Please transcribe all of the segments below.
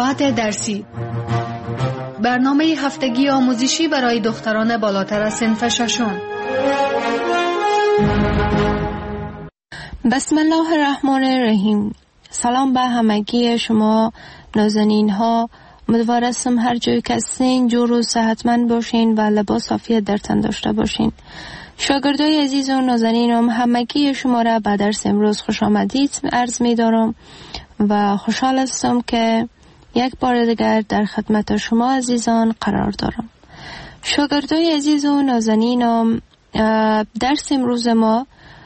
ساعت درسی، برنامه هفتگی آموزشی برای دختران بالاتر از صنف ششم. بسم الله الرحمن الرحیم. سلام به همگی شما نازنین ها. امیدوارم هر جایی که هستین جور و صحتمند باشین و لباس عافیت در تن داشته باشین. شاگردای عزیز و نازنینم، همگی شما را به درس امروز خوش آمدید عرض می دارم و خوشحال هستم که یک بار دیگر در خدمت شما عزیزان قرار دارم. شاگردای عزیز و نازنینم، درس امروز ما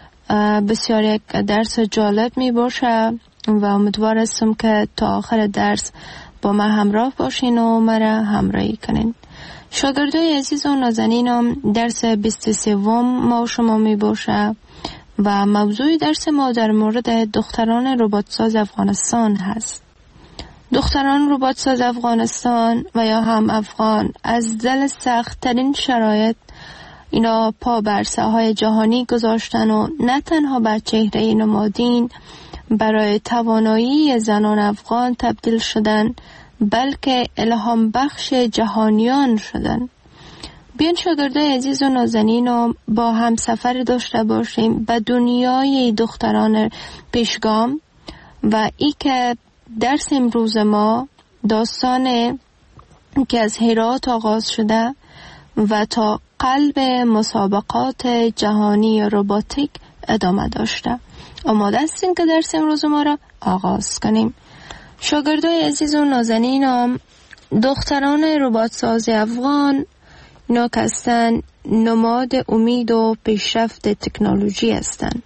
بسیار یک درس جالب می باشه و امیدوار هستم که تا آخر درس با ما همراه باشین و مرا همراهی کنین. شاگردای عزیز و نازنینم، درس 23 ما شما می باشه و موضوع درس ما در مورد دختران رباتساز افغانستان هست. دختران رباتساز افغانستان و یا هم افغان از دل سخت ترین شرایط اینا پا بر ساحهای جهانی گذاشتن و نه تنها بر چهره نمادین برای توانایی زنان افغان تبدیل شدن، بلکه الهام بخش جهانیان شدن. بیان شاگردای عزیز و نازنین با هم سفر داشته باشیم به دنیای دختران پیشگام و ای که درس امروز ما داستان که از هرات آغاز شده و تا قلب مسابقات جهانی رباتیک ادامه داشته. آماده هستیم که درس امروز ما را آغاز کنیم. شاگردای عزیز و نازنینم، دختران رباتساز افغان اینا که هستن نماد امید و پیشرفت تکنولوژی هستند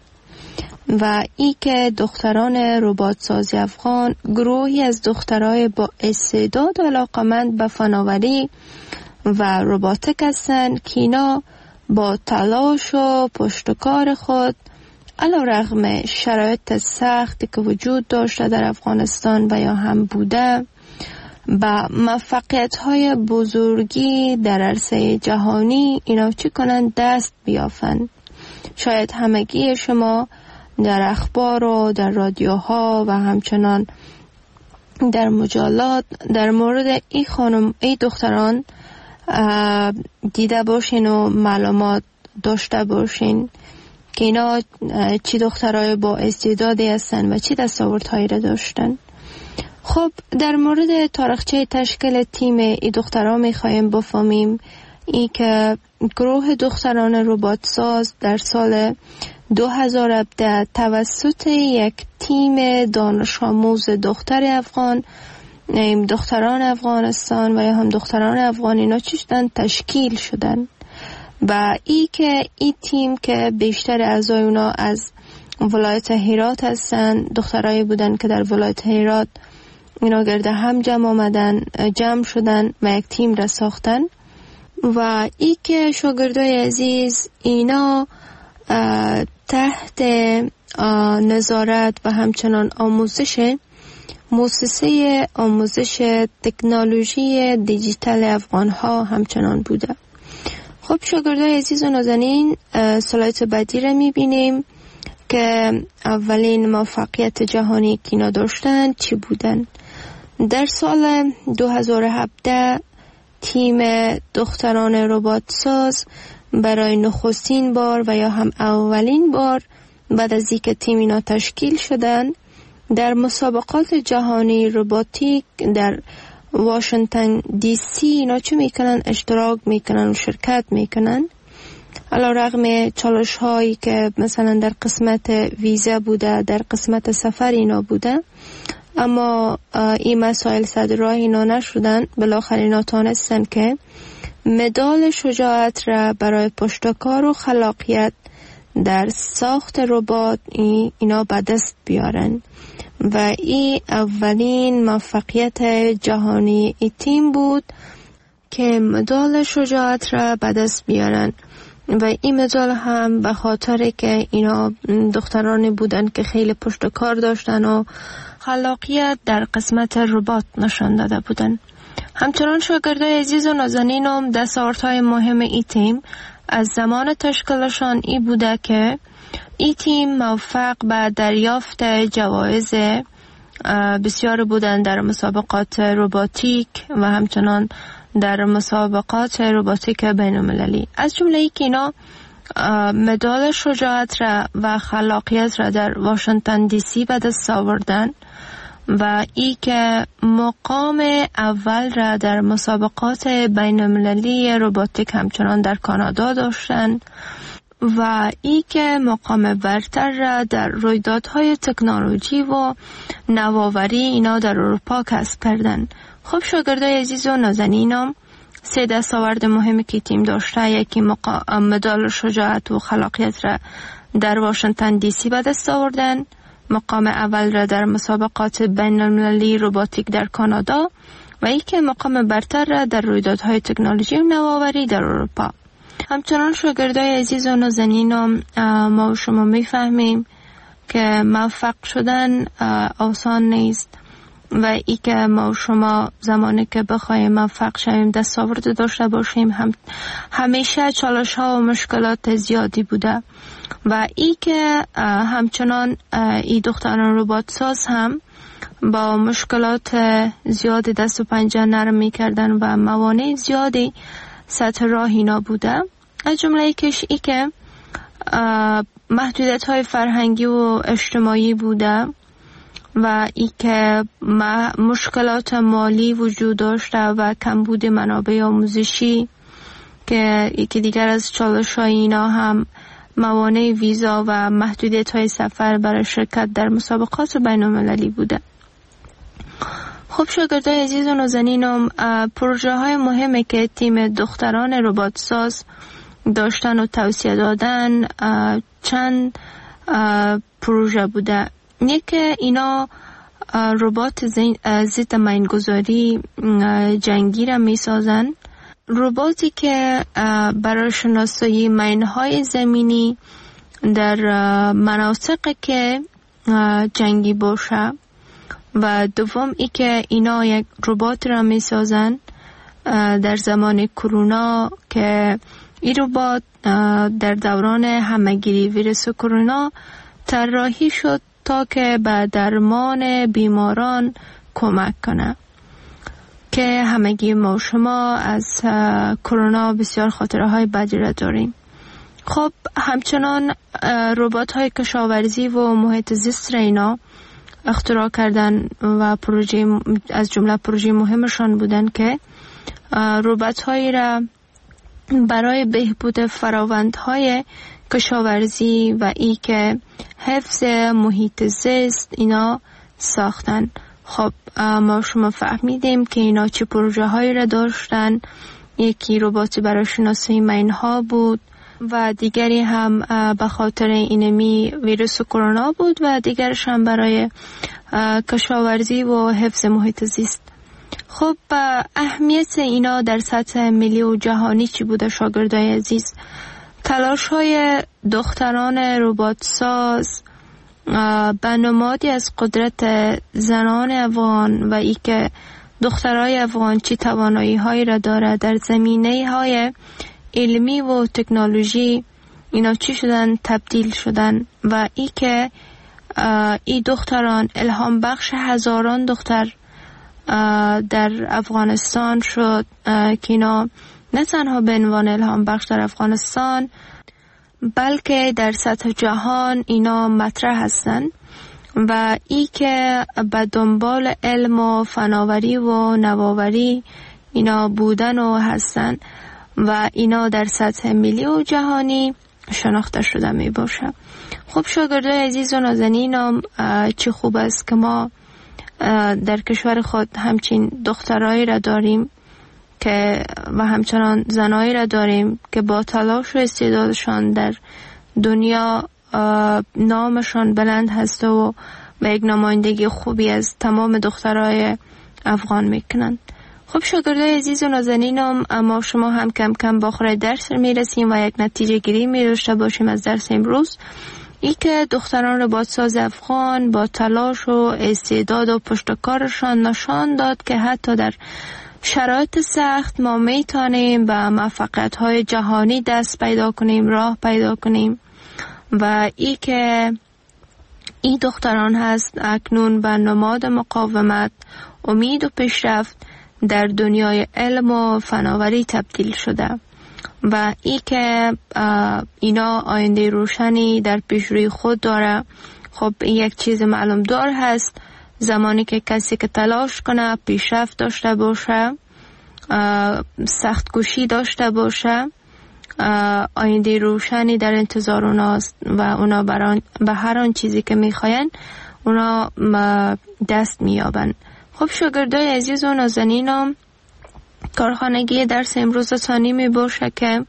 و ای که دختران رباتساز افغان گروهی از دخترای با استعداد و علاقمند به فناوری و رباتیک هستند که اینا با تلاش و پشتکار خود علیرغم شرایط سختی که وجود داشته در افغانستان و یا هم بوده با موفقیت‌های بزرگی در عرصه جهانی اینا چی کنند؟ دست بیافند. شاید همگی شما در اخبار و در رادیوها و همچنان در مجلات در مورد ای دختران دیده باشین و معلومات داشته باشین که اینا چی دخترای با استعدادی هستن و چی دستاوردهایی را داشتن. خب در مورد تاریخچه تشکیل تیم ای دخترها میخوایم بفهمیم ای که گروه دختران رباتساز در سال 2017 توسط یک تیم دانش آموز دختر افغان، دختران افغانستان و یا هم دختران افغان اینا چی شدن؟ تشکیل شدن و ای که این تیم که بیشتر اعضای اونا از ولایت هرات هستن، دخترایی بودن که در ولایت هرات اینا گرده هم جمع شدن و یک تیم را ساختن و ای که شاگردای عزیز اینا تحت نظارت و همچنان مؤسسه آموزش تکنولوژی دیجیتال افغان ها همچنان بوده. خب شاگردای عزیز و نازنین، سلایت بعدی را میبینیم که اولین موفقیت جهانی که اینا داشتن چی بودن. در سال 2017 تیم دختران رباتساز برای نخستین بار و یا هم اولین بار بعد از اینکه تیم اینا تشکیل شدن در مسابقات جهانی رباتیک در واشنگتن دی سی اینا چه میکنن؟ اشتراک میکنن و شرکت میکنن. علیرغم چالش هایی که مثلا در قسمت ویزا بوده، در قسمت سفر اینا بوده، اما این مسائل صد راه اینا نشدن. بالاخره اینا تانستن که مدال شجاعت را برای پشتکار و خلاقیت در ساخت ربات اینا به دست بیارن و این اولین موفقیت جهانی ای تیم بود که مدال شجاعت را به دست بیارن و این مدال هم به خاطر که اینا دخترانی بودن که خیلی پشتکار داشتن و خلاقیت در قسمت ربات نشان داده بودن. همچنان شاگردای عزیز و نازنینم، دستاوردهای مهم ای تیم از زمان تشکیلشان ای بوده که ای تیم موفق به دریافت جوایز بسیار بودن در مسابقات روباتیک و همچنان در مسابقات روباتیک بین‌المللی. از جمله ای که اینا مدال شجاعت را و خلاقیت را در واشنگتن دی سی به دست آوردن و ای که مقام اول را در مسابقات بین‌المللی روباتیک همچنان در کانادا داشتن و ای که مقام برتر را در رویدادهای تکنولوژی و نوآوری اینا در اروپا کسب کردن. خب شاگردای عزیز و نازنینم، 3 دستاورد مهمی که تیم داشته، یکی مدال شجاعت و خلاقیت را در واشنگتن دی سی به دست آوردن، مقام اول را در مسابقات بین‌المللی روباتیک در کانادا و ای که مقام برتر را در رویدادهای تکنولوژی و نوآوری در اروپا. همچنان شاگردای عزیز و نازنینم، ما و شما میفهمیم که موفق شدن آسان نیست و ای که ما و شما زمانی که بخوایم موفق شویم دستاورد داشته باشیم همیشه چالش ها و مشکلات زیادی بوده و ای که همچنان ای دختران ربات ساز هم با مشکلات زیادی دست و پنجه نرم می کردن و موانع زیادی سطح راه اینا بوده. از جمله ایکش ای که محدودیت های فرهنگی و اجتماعی بوده و ای که مشکلات مالی وجود داشته و کمبود منابع آموزشی که یکی دیگر از چالش های اینا هم موانع ویزا و محدودیت های سفر برای شرکت در مسابقات بین‌المللی بوده. خب شاگردای عزیز و نازنینم، پروژه های مهمی که تیم دختران ربات ساز داشتن و توصیه دادن چند پروژه بوده. یکی اینا ربات ضد مینگذاری جنگی را می سازن، رباتی که برای شناسایی مینهای زمینی در مناطق که جنگی باشه و دوم ای که اینا یک ربات را می سازن در زمان کرونا که این ربات در دوران همهگیری ویروس کرونا طراحی شد تا که به درمان بیماران کمک کنه که همگی ما شما از کرونا بسیار خاطره های بدی را داریم. خب همچنان ربات های کشاورزی و محیط زیست را اینا اختراع کردن و پروژه از جمله پروژه مهمشان بودن که ربات هایی را برای بهبود فراوندهای کشاورزی و ای که حفظ محیط زیست اینا ساختن. خب ما شما فهمیدیم که اینا چه پروژه هایی را داشتن. یکی رباتی برای شناسایی مینها بود و دیگری هم به خاطر اینمی ویروس کرونا بود و دیگرش هم برای کشاورزی و حفظ محیط زیست. خب اهمیت اینا در سطح ملی و جهانی چی بوده شاگردای عزیز؟ تلاش های دختران ربات ساز به نمادی از قدرت زنان افغان و ای که دخترای افغان چی توانایی هایی را داره در زمینه های علمی و تکنولوژی اینا چی شدن تبدیل شدن و ای که ای دختران الهام بخش هزاران دختر در افغانستان شد که اینا نه تنها به عنوان الهام بخش در افغانستان بلکه در سطح جهان اینا مطرح هستن و ای که به دنبال علم و فناوری و نوآوری اینا بودن و هستن و اینا در سطح ملی و جهانی شناخته شده می باشه. خب شاگردای عزیز و نازنینم، چه خوب است که ما در کشور خود همچین دخترایی را داریم که و همچنان زنایی را داریم که با تلاش و استعدادشان در دنیا نامشان بلند هست و یک نمایندگی خوبی از تمام دخترای افغان میکنند. خب شاگردای عزیز و نازنینم، اما شما هم کم کم با آخر درس میرسیم و یک نتیجه گیری می‌داشته باشیم از درس امروز. ای که دختران ربات ساز افغان با تلاش و استعداد و پشتکارشان نشان داد که حتی در شرایط سخت ما میتونیم به موفقیت‌های جهانی دست پیدا کنیم، راه پیدا کنیم و ای این دختران هست اکنون به نماد مقاومت، امید و پیشرفت در دنیای علم و فناوری تبدیل شده و ای که اینا آینده روشنی در پیش روی خود داره. خب یک چیز معلوم دار هست، زمانی که کسی که تلاش کنه، پیشرفت داشته باشه، سخت کوشی داشته باشه، آینده روشنی در انتظار اوناست و اونا به هر آن چیزی که میخواین اونا دست میابن. خب شاگردای عزیز و نازنینم، کارخانگی درس امروز ثانی می باشه که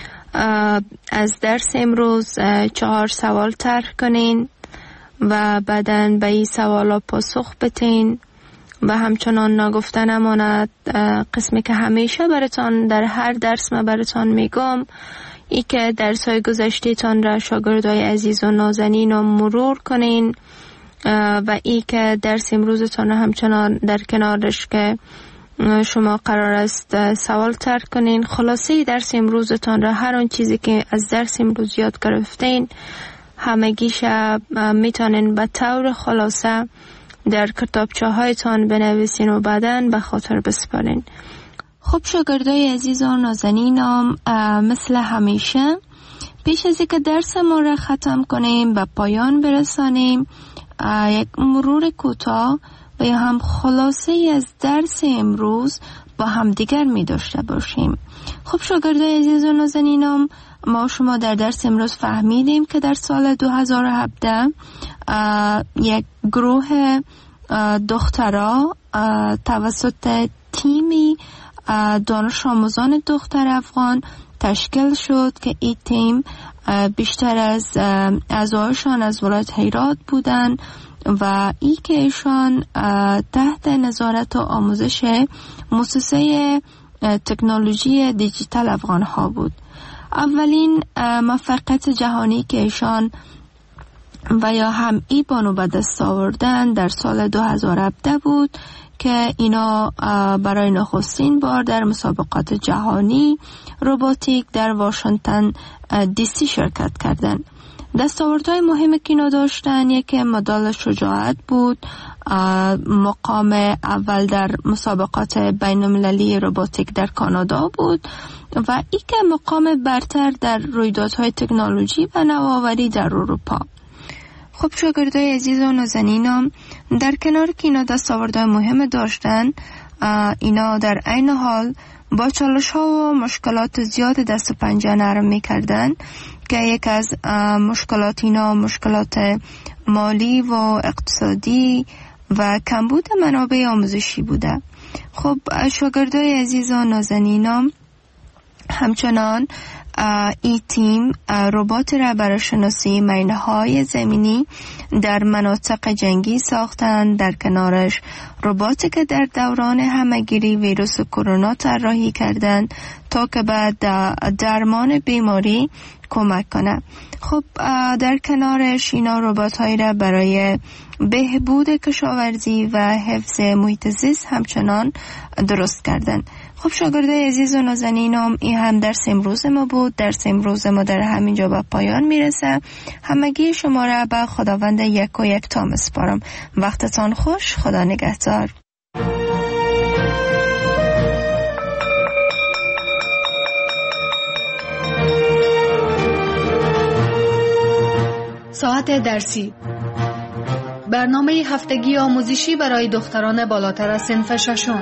از درس امروز 4 سوال طرح کنین و بعداً به این سوالا پاسخ بتین و همچنان نگفته نماند قسمی که همیشه براتان در هر درس ما براتان میگم، ای که درس‌های گذشته تان را شاگردای عزیز و نازنین رو مرور کنین و ای که درس امروزتان همچنان در کنارش که شما قرار است سوال طرح کنین. خلاصه درس امروزتان را، هر آن چیزی که از درس امروز یاد گرفتین همگیش میتونین به طور خلاصه در کتابچه هایتان بنویسین و بعداً به خاطر بسپارین. خب شاگردای عزیز و نازنینم، مثل همیشه پیش از اینکه درس ما را ختم کنیم و پایان برسانیم، یک مرور کوتاه و یا هم خلاصه از درس امروز با هم دیگر می داشته باشیم. خب شاگردای عزیز و نازنینم، ما شما در درس امروز فهمیدیم که در سال 2017 یک گروه دخترها توسط تیمی دانش آموزان دختر افغان تشکیل شد که این تیم بیشتر از اعضایشان از ولایت هرات بودن و ای که ایشان تحت نظارت و آموزش مؤسسه تکنولوژی دیجیتال افغان ها بود. اولین موفقیت جهانی که ایشان و یا هم ای بانو به دست آوردن در سال 2017 بود که اینا برای نخستین بار در مسابقات جهانی روباتیک در واشنگتن دی سی شرکت کردند. دستاوردهای مهمی که اینا داشتن، یکی مدال شجاعت بود، مقام اول در مسابقات بین المللی روباتیک در کانادا بود و یک مقام برتر در رویدادهای تکنولوژی و نوآوری در اروپا. خب شاگردای عزیز و نازنینم، در کنار که اینا دستاوردهای مهم داشتن، اینا در عین حال با چالش ها و مشکلات زیاد دست و پنجه نرم میکردن که یک از مشکلات اینا مشکلات مالی و اقتصادی و کمبود منابع آموزشی بوده. خب شاگردای عزیز و نازنینم، همچنان این تیم ربات را برای شناسی مینه‌های زمینی در مناطق جنگی ساختند. در کنارش رباتی که در دوران همه‌گیری ویروس کرونا طراحی کردند تا که بعد درمان بیماری کمک کنه. خب در کنارش اینا ربات‌هایی را برای بهبود کشاورزی و حفظ محیط زیست همچنان درست کردند. خب شاگردای عزیز و نازنینم، این هم درس امروز ما بود. درس امروز ما در همینجا به پایان میرسه. همگی شما را به خداوند یک و یک تا میسپارم. وقتتان خوش. خدا نگهدار. ساعت درسی، برنامه هفتگی آموزشی برای دختران بالاتر از صنف ششم.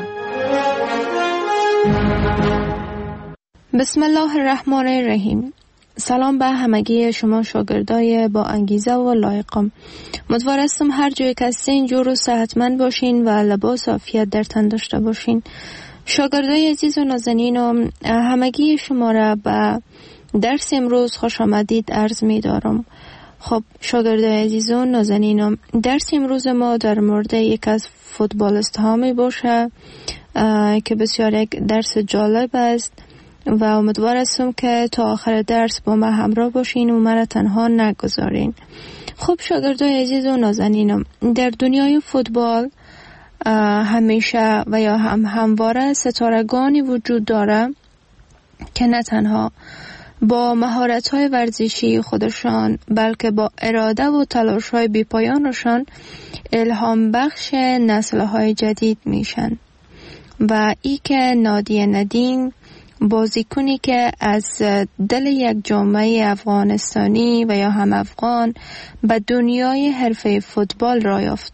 بسم الله الرحمن الرحیم. سلام به همگی شما شاگردای با انگیزه و لایقم. امیدوارم هر جای که هستین جور و صحتمند باشین و لباس عافیت در تن داشته باشین. شاگردای عزیز و نازنینم، همگی شما را به درس امروز خوش آمدید عرض می دارم. خب شاگردای عزیز و نازنینم، درس امروز ما در مورد یک از فوتبالیست ها می باشه که بسیار یک درس جالب است و امیدوار هستم که تا آخر درس با ما همراه باشین و مرا تنها نگذارین. خب شاگردای عزیز و نازنینم، در دنیای فوتبال همیشه و یا همواره ستارگانی وجود داره که نه تنها با مهارت‌های ورزشی خودشان بلکه با اراده و تلاش‌های بی‌پایانشان الهام بخش نسل‌های جدید میشن. و ای که نادیه ندیم بازیکنی که از دل یک جامعه افغانستانی و یا هم افغان به دنیای حرفه فوتبال را یافت.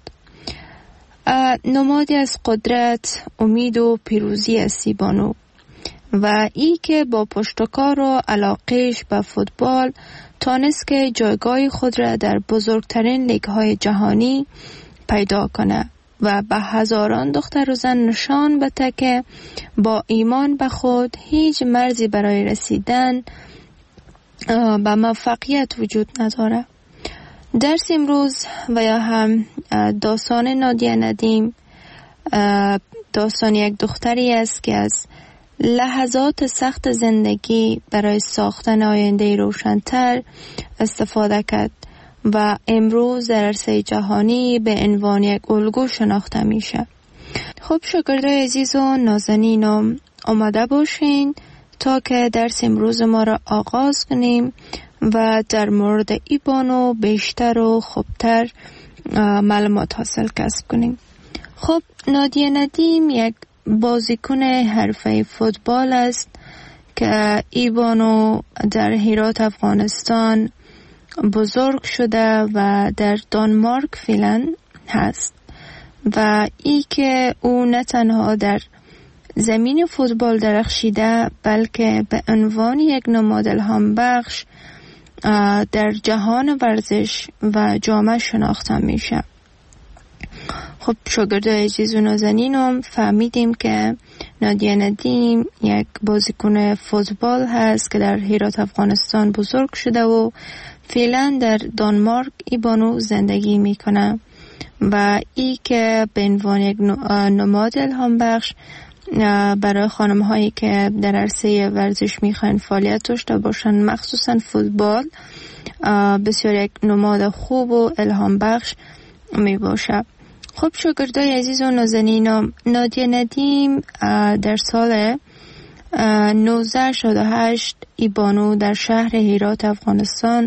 نمادی از قدرت، امید و پیروزی است بانو، و ای که با پشتکار و علاقهش به فوتبال تانست که جایگاه خود را در بزرگترین لیگ‌های جهانی پیدا کنه و به هزاران دختر و زن نشان بده که با ایمان به خود هیچ مرزی برای رسیدن به موفقیت وجود نداره. درس امروز و یا هم داستان نادیه ندیم داستان یک دختری است که از لحظات سخت زندگی برای ساختن آینده روشن‌تر استفاده کرد و امروز در عرصه جهانی به عنوان یک الگو شناخته میشه. خب شاگردای عزیز و نازنینم آماده باشین تا که درس امروز ما را آغاز کنیم و در مورد ای بانو بیشتر و خوبتر معلومات حاصل کسب کنیم. خب نادیه ندیم یک بازیکن حرفه فوتبال است که ای بانو در هرات افغانستان بزرگ شده و در دانمارک فعلا هست و ای که او نه تنها در زمین فوتبال درخشیده بلکه به عنوان یک نماد الهام بخش در جهان ورزش و جامعه شناخته میشه. خب شاگردای عزیز و نازنینم فهمیدیم که نادیه ندیم یک بازیکن فوتبال هست که در هرات افغانستان بزرگ شده و فعلا در دانمارک ای بانو زندگی میکنه و ای که به عنوان یک نماد الهام بخش برای خانم هایی که در عرصه ورزش میخوان فعالیت داشته باشن مخصوصا فوتبال بسیار یک نماد خوب و الهام بخش می باشه. خب شاگردای عزیز و نازنینم نادیه ندیم در سال 1968 ای بانو در شهر هرات افغانستان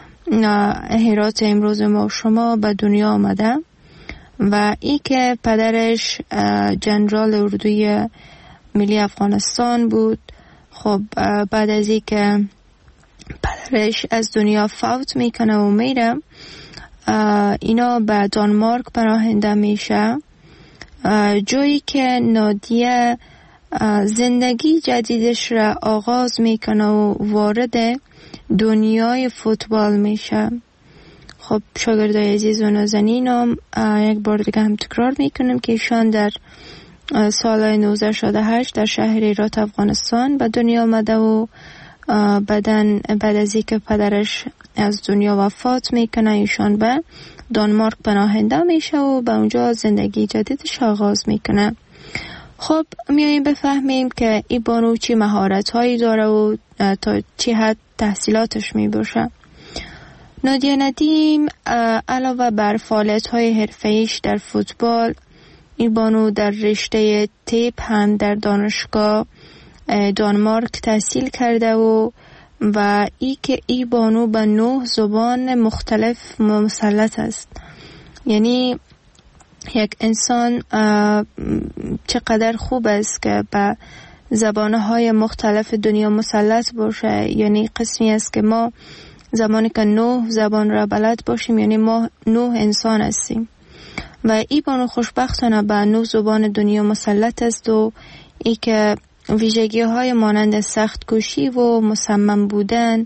هرات امروز ما شما به دنیا آمده و ای که پدرش جنرال اردوی ملی افغانستان بود. خب بعد از ای که پدرش از دنیا فوت میکنه و میره اینا به دانمارک پناهنده میشه، جایی که نادیه زندگی جدیدش را آغاز میکنه و وارد دنیای فوتبال میشه. خب شاگردای عزیز و نازنینم یک بار دیگه هم تکرار میکنم که ایشان در سال 1968 در شهر هرات افغانستان به دنیا آمده و بعد از اینکه پدرش از دنیا وفات میکنه ایشان به دانمارک پناهنده میشه و به اونجا زندگی جدیدش آغاز میکنه. خب میاییم بفهمیم که ای بانو چی مهارت هایی داره و تا چی حد تحصیلاتش میباشه. نادیه ندیم علاوه بر فعالیت های حرفه‌ایش در فوتبال ای بانو در رشته تیپ هم در دانشگاه دانمارک تحصیل کرده و ای که ای بانو به 9 زبان مختلف مسلط است. یعنی یک انسان چقدر خوب است که به زبانهای مختلف دنیا مسلط باشه. یعنی قسمی است که ما زمانی که 9 زبان را بلد باشیم یعنی ما 9 انسان هستیم و ای بانو خوشبختانه به 9 زبان دنیا مسلط است و ای که ویژگی های مانند سخت کوشی و مصمم بودن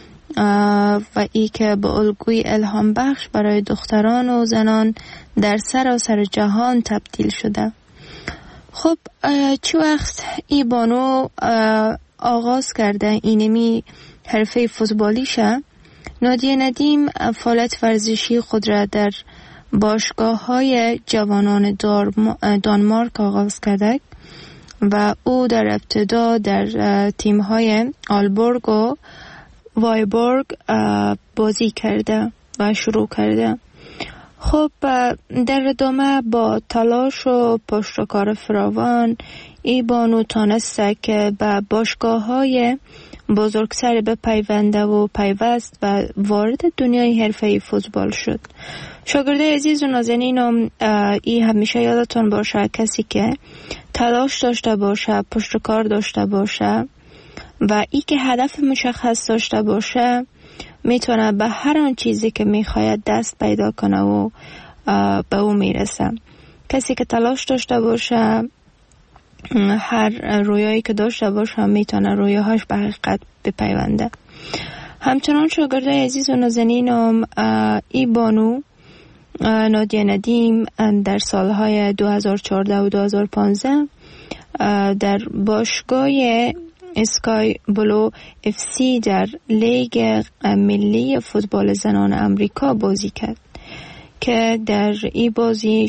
و ای که به الگوی الهام بخش برای دختران و زنان در سراسر جهان تبدیل شده. خب چه وقت ای بانو آغاز کرده اینمی حرفه فوتبالیشه؟ نادیه ندیم فعالیت ورزشی خود را در باشگاه های جوانان دانمارک آغاز کرده و او در ابتدا در تیم های آلبورگ و وایبورگ بازی کرده و شروع کرده. خب در ادامه با تلاش و پشتکار فراوان ای بانو تانسته که به باشگاه های بزرگتر بپیونده و پیوست و وارد دنیای حرفه‌ای فوتبال شد. شاگرده عزیز و نازنینم، ای همیشه یادتون باشه کسی که تلاش داشته باشه، پشت کار داشته باشه و ای که هدف مشخص داشته باشه میتونه به هر آن چیزی که میخواید دست پیدا کنه و به او میرسه. کسی که تلاش داشته باشه، هر رویایی که داشته باشه میتونه رویاهاش به حقیقت بپیونده. همچنان شاگرده عزیز و نازنینم، ای بانو نادیه ندیم در سالهای 2014 و 2015 در باشگاه اسکای بلو اف سی در لیگ ملی فوتبال زنان امریکا بازی کرد که در این بازی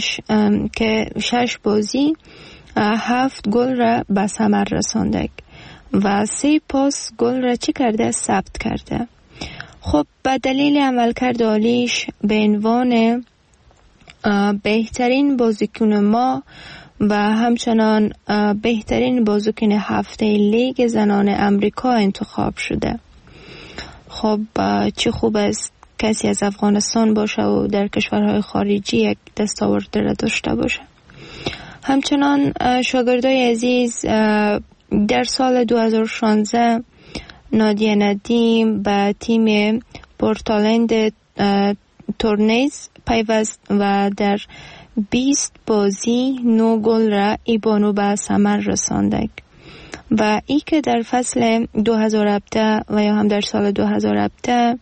6 بازی 7 گل را به ثمر رسانده و 3 پاس گل را چی کرده؟ ثبت کرده. خب به دلیل عملکرد عالیش به عنوان بهترین بازیکن ما و همچنان بهترین بازیکن هفته لیگ زنان امریکا انتخاب شده. خب چه خوب است کسی از افغانستان باشه و در کشورهای خارجی یک دستاورد را داشته باشه. همچنان شاگردای عزیز، در سال 2016 نادیه ندیم به تیم پورتلند تورنیز پیوست و در 20 بازی 9 گل را ای بانو به ثمر رسانده و ای که در فصل 2017 و یا هم در سال 2017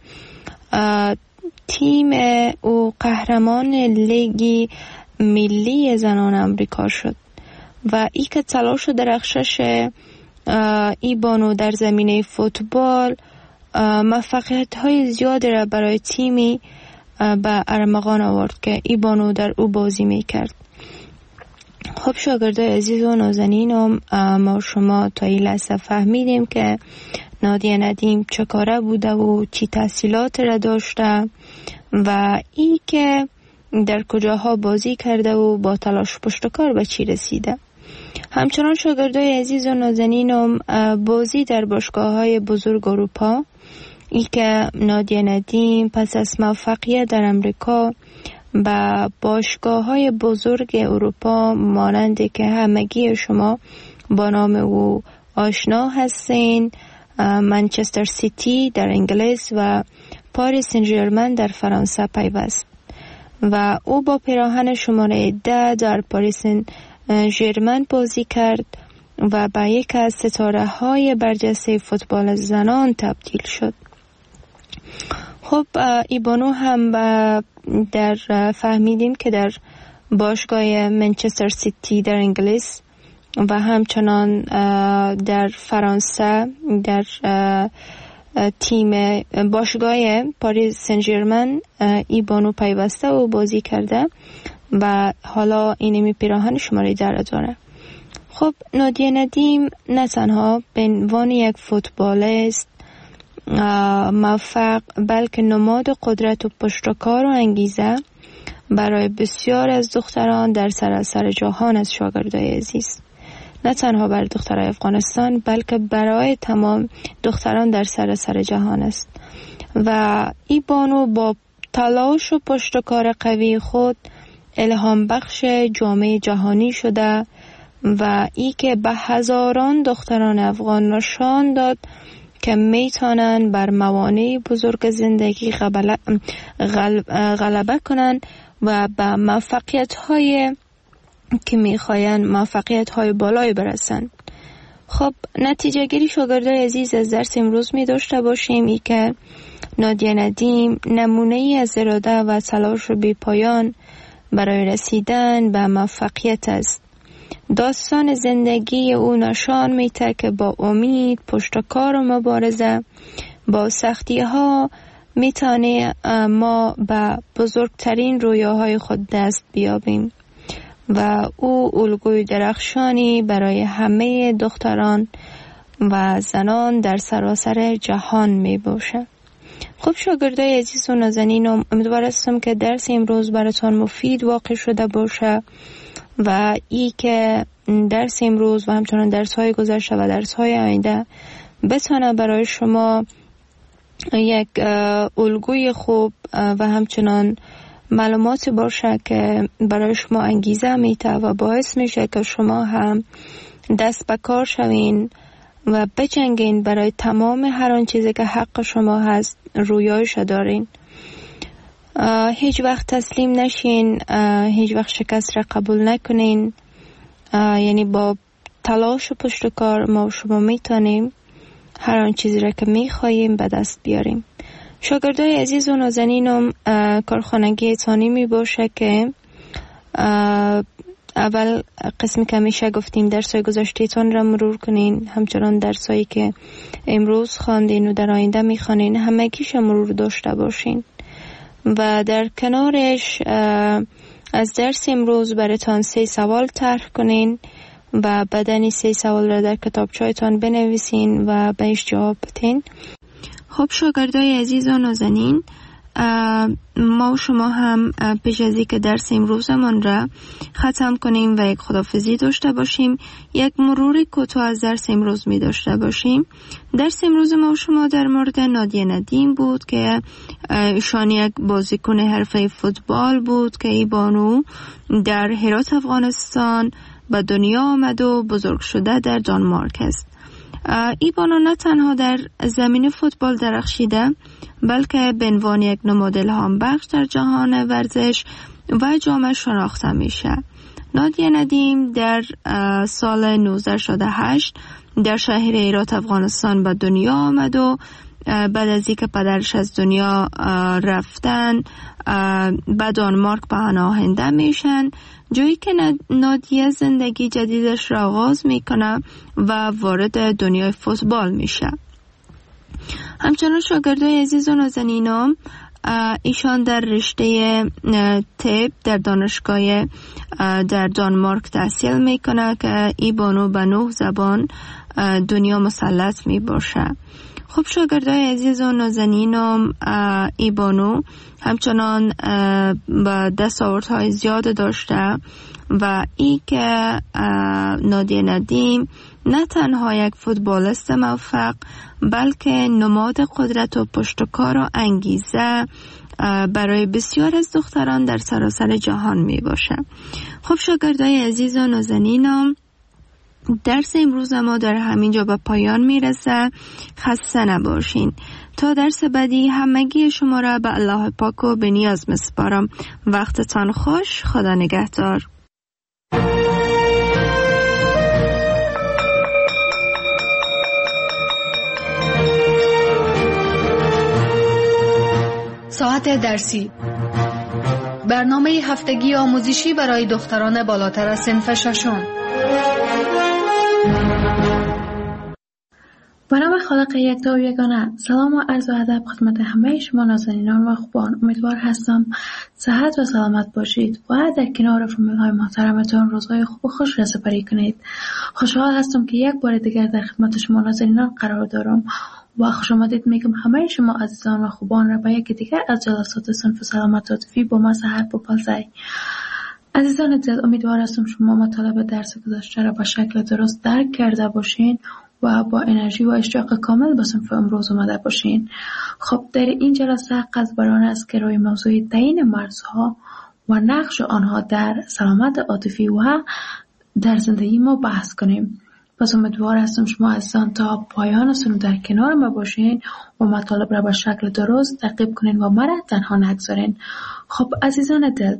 تیم او قهرمان لیگ ملی زنان امریکا شد و ای که تلاش و درخشش ای بانو در زمینه فوتبال موفقیت های زیاد را برای تیمی به ارمغان آورد که ای بانو در او بازی می کرد. خب شاگرده عزیز و نازنینم، ما شما تا این لحظه فهمیدیم که نادیه ندیم چه کاره بوده و چی تحصیلات را داشته و ای که در کجاها بازی کرده و با تلاش پشت کار به چی رسیده. همچنان شاگردای عزیز و نازنینم، بازی در باشگاه‌های بزرگ اروپا، ای که نادیه ندیم پس از موفقیت در امریکا با باشگاه‌های بزرگ اروپا مانند که همگی شما با نام او آشنا هستین، منچستر سیتی در انگلیس و پاریس سن ژرمن در فرانسه پیوست و او با پیراهن شماره 10 در پاریس سن ژرمن بازی کرد و به یک از ستاره های برجسته فوتبال زنان تبدیل شد. خب ایبانو هم در فهمیدیم که در باشگاه منچستر سیتی در انگلیس و همچنان در فرانسه در تیم باشگاه پاریس سن ژرمن ایبانو پیوسته و بازی کرده و حالا اینمی پیراهن شماره 10 داره. خب نادیه ندیم نه تنها به عنوان یک فوتبالیست موفق بلکه نماد قدرت و پشتکار و انگیزه برای بسیار از دختران در سراسر جهان از شاگردای عزیز، نه تنها برای دخترای افغانستان بلکه برای تمام دختران در سراسر جهان است و ای بانو با تلاش و پشتکار قوی خود الهام بخش جامعه جهانی شده و ای که به هزاران دختران افغان نشان داد که میتونن بر موانع بزرگ زندگی غلبه کنن و به موفقیت های که میخواین موفقیت های بالای برسن. خب نتیجه گیری شاگردای عزیز از درس امروز می داشته باشیم ای که نادیه ندیم نمونه ای از اراده و تلاش بی پایان برای رسیدن به موفقیت است. داستان زندگی او نشان میده که با امید، پشتکار و مبارزه با سختی ها میتونه ما به بزرگترین رویاهای خود دست بیابیم و او الگوی درخشانی برای همه دختران و زنان در سراسر جهان می باشه. خب شاگردای عزیز و نازنینم، امیدوار هستم که درس امروز براتان مفید واقع شده باشه و ای که درس امروز و همچنان درس های گذشته و درس های آینده بتونه برای شما یک الگوی خوب و همچنان معلوماتی باشه که برای شما انگیزه میده و باعث میشه که شما هم دست به کار شوین و بجنگین برای تمام هر آن چیزی که حق شما هست، رویایش دارین. هیچ وقت تسلیم نشین، هیچ وقت شکست را قبول نکنین. یعنی با تلاش و پشت کار ما و شما میتونیم هر آن چیزی را که میخواییم به دست بیاریم. شاگردای عزیز و نازنینم، کارخانگی تانی می باشه که اول قسمی که همیشه گفتیم درسای گذشته‌تان را مرور کنین، همچنان درسایی که امروز خواندین و در آینده میخوانین همگیش مرور داشته باشین و در کنارش از درس امروز براتان 3 سوال طرح کنین و بعدن 3 سوال را در کتابچه‌تان بنویسین و بهش جواب بدین. خب شاگردای عزیز و نازنین، ما و شما هم پیش از اینکه درس امروزمان را ختم کنیم و یک خداحافظی داشته باشیم، یک مروری کوتاه از درس امروز می داشته باشیم. درس امروز ما و شما در مورد نادیه ندیم بود که ایشان یک بازیکن حرفه فوتبال بود که ای بانو در هرات افغانستان به دنیا آمد و بزرگ شده در دانمارک است. ای بانو نه تنها در زمین فوتبال درخشیده، بلکه به عنوان یک نماد الهام بخش در جهان ورزش و جامعه شناخته میشه. نادیه ندیم در سال 1968 در شهر هرات افغانستان به دنیا آمد و بعد از اینکه پدرش از دنیا رفتن به دانمارک پناهنده میشن، جایی که نادیه زندگی جدیدش را آغاز میکنه و وارد دنیای فوتبال میشه. همچنان شاگردای عزیز و نازنینم، ایشان در رشته طب در دانشگاه در دانمارک تحصیل میکنه که ای بانو به 9 زبان دنیا مسلط می باشه. خب شاگردای عزیز و نازنینم، ای بانو همچنان با دستاوردهای زیاد داشته و ای که نادیه ندیم نه تنها یک فوتبالیست موفق، بلکه نماد قدرت و پشتکار و انگیزه برای بسیار از دختران در سراسر جهان می باشه. خب شاگردای عزیز و نازنینم، درس امروز ما در همینجا به پایان میرسه. خسته نباشین. تا درس بعدی همگی شما را به الله پاک و به نیاز میسپارم. وقتتان خوش. خدا نگهدار. ساعت درسی، برنامه هفتگی آموزشی برای دختران بالاتر از صنف ششم. به نام خالق یکتا و یگانه. سلام و عرض ادب خدمت همه شما نازنینان و خوبان. امیدوار هستم صحت و سلامت باشید و در کنار فامیل های محترمتان روزهای خوب و خوش را سپری کنید. خوشحال هستم که یک بار دیگر در خدمت شما نازنینان قرار دارم و خوش آمدید میگم همه شما عزیزان و خوبان را به یکی دیگر از جلسات صنف سلامت عاطفی با ما سحر بپلزی. عزیزان دل، امیدوار هستم شما مطالب درس گذشته را به شکل درست درک کرده باشین و با انرژی و اشتیاق کامل به صنف امروز اومده باشین. خب در این جلسه قصد بر آن است که روی موضوع تعیین مرزها و نقش آنها در سلامت عاطفی و در زندگی ما بحث کنیم. پس امیدوار هستم شما عزیزان تا پایان سنو در کنار ما باشین و مطالب را به شکل درست تعقیب کنین و مرا تنها نگذارین. خب عزیزان دل،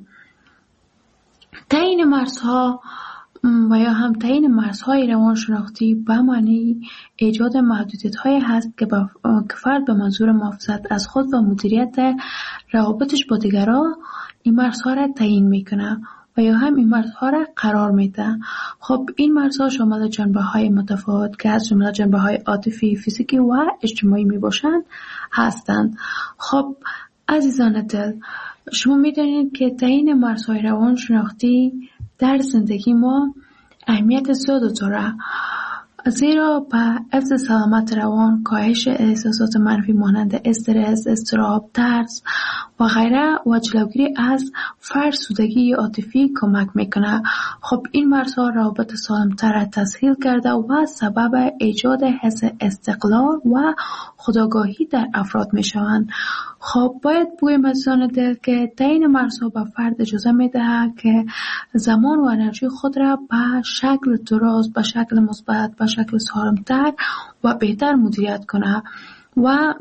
تعیین مرزها و یا هم تعیین مرزهای روانشناختی به معنی ایجاد محدودیت‌هایی هست که فرد به منظور محافظت از خود و مدیریت روابطش با دیگران این مرزها را تعیین میکنه و یا هم این مرزها را قرار میده. خب این مرزها شامل جنبه‌های متفاوت که از جمله جنبه‌های عاطفی، فیزیکی و اجتماعی میباشند هستند. خب عزیزان دل، شما میدونید که تعیین مرزهای روانشناختی در زندگی ما اهمیت زیاد داره. زیرا به حفظ سلامت روان، کاهش احساسات منفی مانند استرس، اضطراب، ترس و غیره و جلوگیری از فرسودگی عاطفی کمک میکنه. خب این مرزها روابط سالمتر را تسهیل کرده و سبب ایجاد حس استقلال و خودآگاهی در افراد میشوند. خب باید بگویم عزیزان دل که تعیین مرزها به فرد اجازه میدهد که زمان و انرژی خود را به شکل درست، به شکل مثبت، به شکل سالمتر و بهتر مدیریت کنه و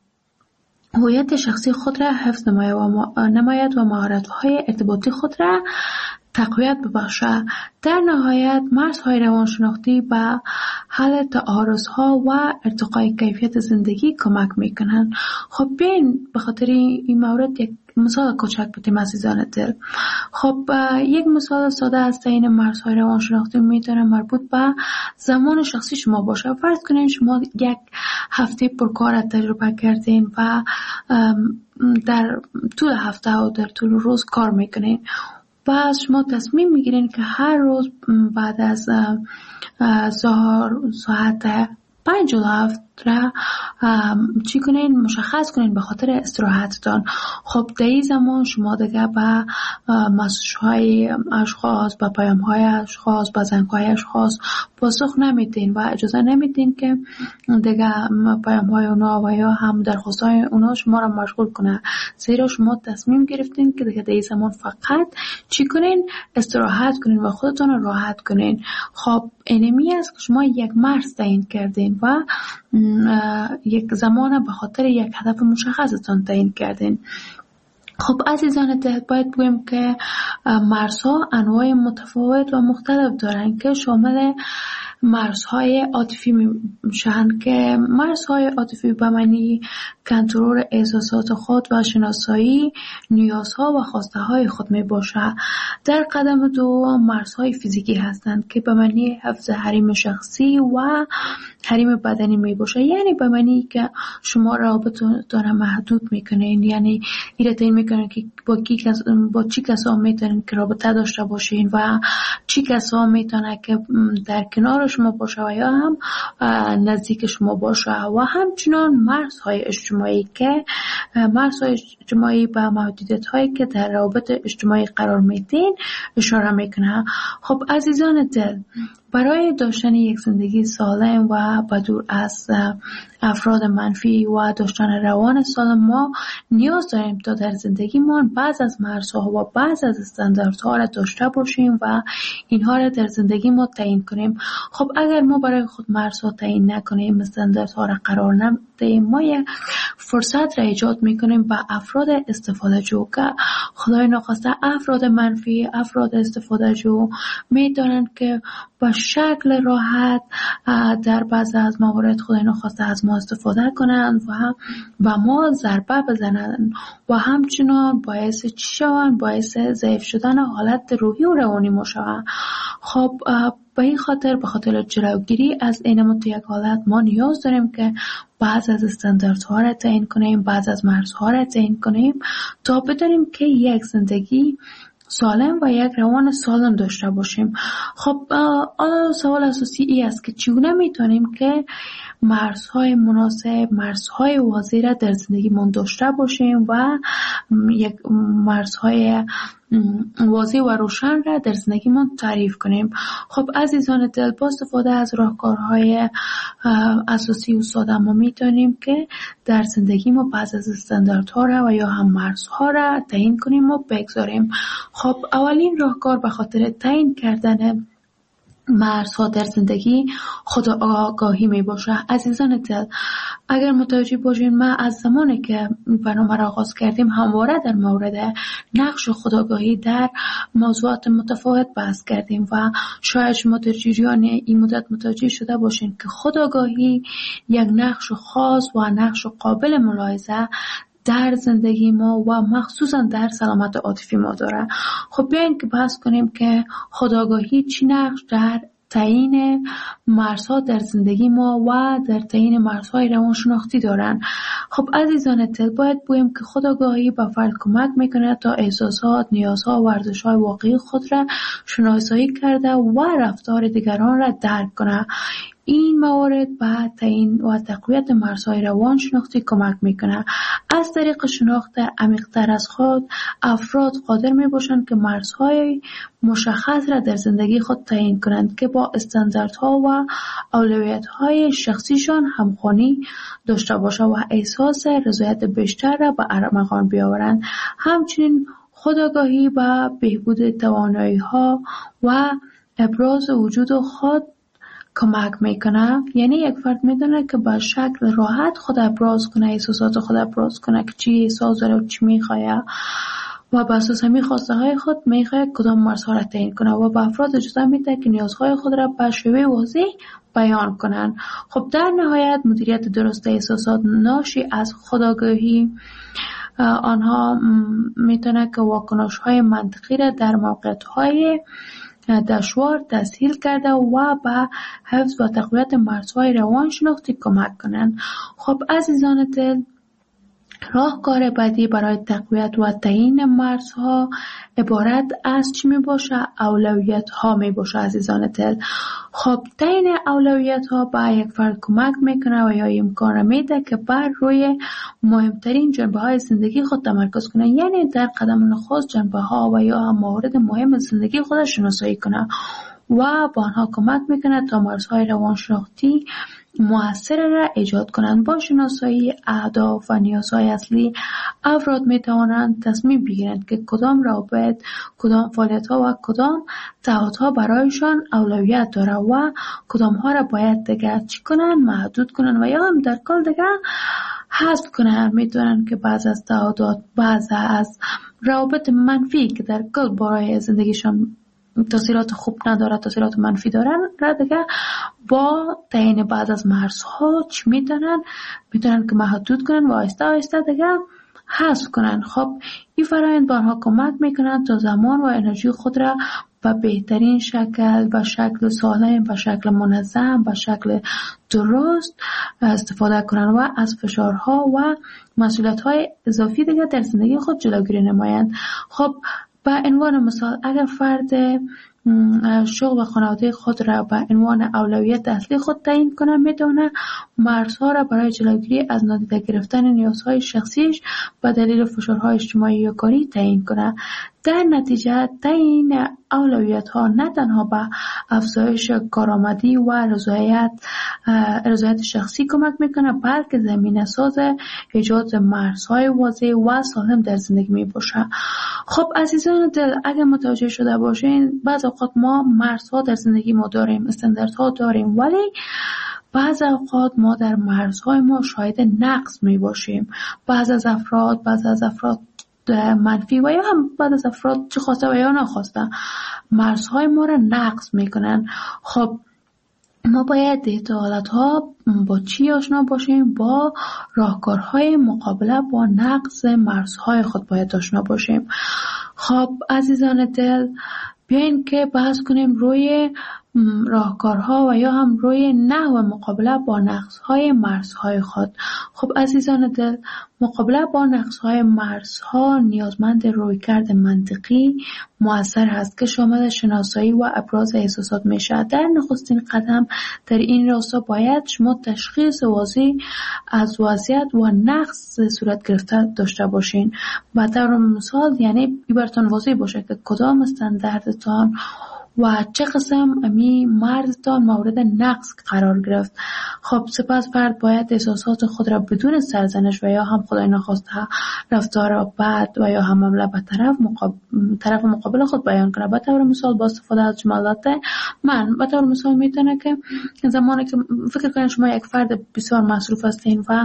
هویت شخصی خود را حفظ نماید و مهارت‌های ارتباطی خود را تقویت ببخشه. در نهایت مرزهای روانشناختی به حل تعارض‌ها و ارتقای کیفیت زندگی کمک میکنند. خب بیاین به خاطر این مورد یک مثال کوچک بودیم عزیزان دل. خب یک مثال ساده از تعیین مرزهای روانشناختی میتونه مربوط به زمان شخصی شما باشه. فرض کنین شما یک هفته پرکار تجربه کردین و در طول هفته و در طول روز کار میکنین. بعد شما تصمیم میگیرین که هر روز بعد از ظهر ساعت 5 را چی کنین؟ مشخص کنین به خاطر استراحتتان. خب در این زمان شما دیگه به مسیج‌های اشخاص، به پیام‌های اشخاص، به زنگ‌های اشخاص پاسخ نمیدین و اجازه نمیدین که دیگه پیام‌های اونا و یا هم درخواست‌های اونا شما را مشغول کنه. زیرا شما تصمیم گرفتین که دیگه در این زمان فقط چی کنین؟ استراحت کنین و خودتون رو راحت کنین. خب اینمی است که شما یک مرز تعیین کردین و یک زمان به خاطر یک هدف مشخصتان تعیین کردین. خب عزیزان دل، باید بگویم که مرزها انواع متفاوت و مختلف دارن که شامل مرزهای عاطفی میشن که مرزهای عاطفی به معنی کنترل احساسات خود و شناسایی نیازها و خواسته های خود می باشه. در قدم دوم مرزهای فیزیکی هستند که به معنی حفظ حریم شخصی و حریم بدنی می باشه. یعنی به معنی که شما رابطتون را محدود میکنین، یعنی ایرتین میکنین که با چی کسا میتونین که رابطه داشته باشین و چی کسا میتونه که در کنار شما باشه و یا هم نزدیک شما باشه. و همچنان مرزهای اجتماعی که مرزهای اجتماعی به محدودیت هایی که در روابط اجتماعی قرار میدین اشاره میکنه. خب عزیزان دل، برای داشتن یک زندگی سالم و بدور از افراد منفی و داشتن روان سالم ما نیاز داریم تا در زندگیمان بعض از مرزها و بعض از استانداردها را داشته باشیم و اینها را در زندگی ما تعیین کنیم. خب اگر ما برای خود مرزها تعیین نکنیم، استانداردها را قرار ندهیم، ما یک فرصت را ایجاد میکنیم به افراد استفاده جو که خدای ناخواسته افراد منفی، افراد استفاده جو میدانند که با شکل راحت در بعض از موارد خدای ناخواسته از ما استفاده کنند و به ما ضربه بزنند و همچنان باعث چی شوند؟ باعث ضعیف شدن حالت روحی و روانی ما شوند. خب به این خاطر به خاطر جلوگیری از این یک حالت ما نیاز داریم که بعض از استانداردها را تعیین کنیم، بعض از مرزها را تعیین کنیم تا بدانیم که یک زندگی سالم و یک روان سالم داشته باشیم. خب سوال اساسی این است که چگونه میتونیم که مرزهای مناسب، مرزهای واضح را در زندگیمون داشته باشیم و یک مرزهای واضح و روشن را در زندگیمون تعریف کنیم. خب عزیزان دل، با استفاده از راهکارهای اساسی و ساده ما میتونیم که در زندگی ما بعض از استانداردها را و یا هم مرزها را تعیین کنیم و بگذاریم. خب اولین راهکار به خاطر تعیین کردن مرزها در زندگی خودآگاهی می باشه. عزیزان دل، اگر متوجه باشین ما از زمانی که برنامه را آغاز کردیم همواره در مورد نقش خودآگاهی در موضوعات متفاوت بحث کردیم و شاید شما در جریان این مدت متوجه شده باشین که خودآگاهی یک نقش خاص و نقش قابل ملاحظه در زندگی ما و مخصوصا در سلامت عاطفی ما داره. خب بیاین که بحث کنیم که خودآگاهی چی نقش در تعیین مرزها در زندگی ما و در تعیین مرزهای روانشناختی دارن. خب عزیزان دل، باید بگویم که خودآگاهی به فرد کمک میکنه تا احساسات، نیازها و ارزش‌های واقعی خود را شناسایی کرده و رفتار دیگران را درک کنه. این موارد به تعیین و تقویت مرزهای روانشناختی کمک میکنه. از طریق شناخت عمیق‌تر از خود، افراد قادر میباشند که مرزهای مشخص را در زندگی خود تعیین کنند که با استانداردها و اولویت‌های شخصیشان همخوانی داشته باشد و احساس رضایت بیشتر را به ارمغان بیاورند. همچنین خودآگاهی و بهبود توانایی‌ها و ابراز وجود خود کمک میکنه. یعنی یک فرد میدونه که با شکل راحت خود ابراز کنه، احساسات خود ابراز کنه که چی احساس داره و چی میخواه و بر اساس همین خواسته های خود میخواه کدام مرزها را تعیین کنه و به افراد اجازه میده که نیازهای خود را به شیوه واضح بیان کنن. خب در نهایت مدیریت درست احساسات ناشی از خودآگاهی آنها میتونه که واکنش های منطقی را در موقعیت های دشوار تسهیل کرده و به حفظ و تقویت مرزهای روانشناختی کمک کنند. خب عزیزان دل، راهکار بعدی برای تقویت و تعیین مرزها عبارت از چی می باشه؟ اولویت ها می باشه عزیزان دل. خب تعیین اولویت ها به یک فرد کمک میکنه و یا امکان میده که بر روی مهمترین جنبه های زندگی خود تمرکز کنه. یعنی در قدم نخست جنبه ها و یا هم موارد مهم زندگی خود شناسایی کنه و با آنها کمک میکنه تا مرزهای روانشناختی مؤثر را ایجاد کنند. با شناسایی اهداف و نیازهای اصلی، افراد می توانند تصمیم بگیرند که کدام روابط، کدام فعالیت‌ها و کدام تعهدها برایشان اولویت داره و کدام ها را باید دیگر چی کنند، محدود کنند و یا هم در کل دیگر حذف کنند. می‌دونند که بعض از تعهدات، بعض از روابط منفی که در کل برای زندگیشان تاثیرات خوب نداره، تاثیرات منفی دارن را دیگه با تعیین بعض از مرزها چی میتونن که محدود کنن و آهسته آهسته دیگه حذف کنن. خب این فرآیند به آنها کمک میکنن تا زمان و انرژی خود را به بهترین شکل، به شکل سالم، به شکل منظم، به شکل درست استفاده کنن و از فشارها و مسئولیت‌های اضافی دیگه در زندگی خود جلوگیری نمایند. خب به عنوان مثال، اگر فرد شغل و خانواده خود را به عنوان اولویت اصلی خود تعیین کنه، میتونه مرزها را برای جلوگیری از نادیده گرفتن نیازهای شخصیش به دلیل فشارهای اجتماعی یا کاری تعیین کنه. در نتیجه تعیین اولویت ها نه تنها به افزایش کارآمدی و رضایت شخصی کمک میکنه، بلکه زمینه ساز ایجاد مرزهای واضح و سالم در زندگی میباشه. خب عزیزان دل، اگر متوجه شده باشین، بعض اوقات ما مرزها در زندگی ما داریم، استانداردها داریم، ولی بعض اوقات ما در مرزهای ما شاهد نقص میباشیم. بعض از افراد منفی و یا هم بعض از افراد چه خواسته و یا نخواسته مرزهای ما را نقض میکنن. خب ما باید دیتا حالتها با چی آشنا باشیم؟ با راهکارهای مقابله با نقض مرزهای خود باید آشنا باشیم. خب عزیزان دل، بیاین که بحث کنیم روی راهکارها و یا هم روی نحو مقابله با نقصهای مرزهای خود. خب عزیزان دل، مقابله با نقصهای مرزها نیازمند رویکرد منطقی مؤثر است که شامل شناسایی و ابراز احساسات میشه. در نخستین قدم در این راستا باید شما تشخیص واضح از وضعیت و نقص صورت گرفته داشته باشین. به طور مثال، یعنی براتون واضح باشه که کدام استانداردتان و چه قسم امی مرزتان مورد نقص قرار گرفت. خب سپس فرد باید احساسات خود را بدون سرزنش و یا هم خدای نخواسته رفتار بد و یا هم حمله به طرف مقابل خود بیان کنه. به طور مثال با استفاده از جملات من، به طور مثال میتونه که زمانی که فکر کنید شما یک فرد بسیار مصروف هستین و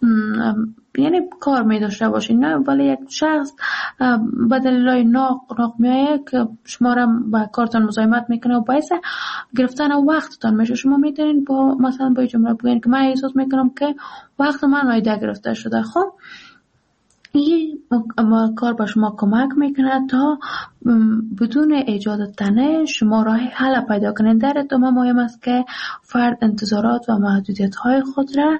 یعنی کار می داشته باشین، نه ولی یک شخص به دلیل ناق میایه که شما را با کارتان مزاحمت میکنه و باعث گرفتن وقتتان میشه. شما میتونین با مثلا با جمله بگین که من احساس میکنم که وقت من نادیده گرفته شده. خب این کار با شما کمک میکنه تا بدون ایجاد تنه شما راه حل پیدا کنید. در ادامه مهم است که فرد انتظارات و محدودیت های خود را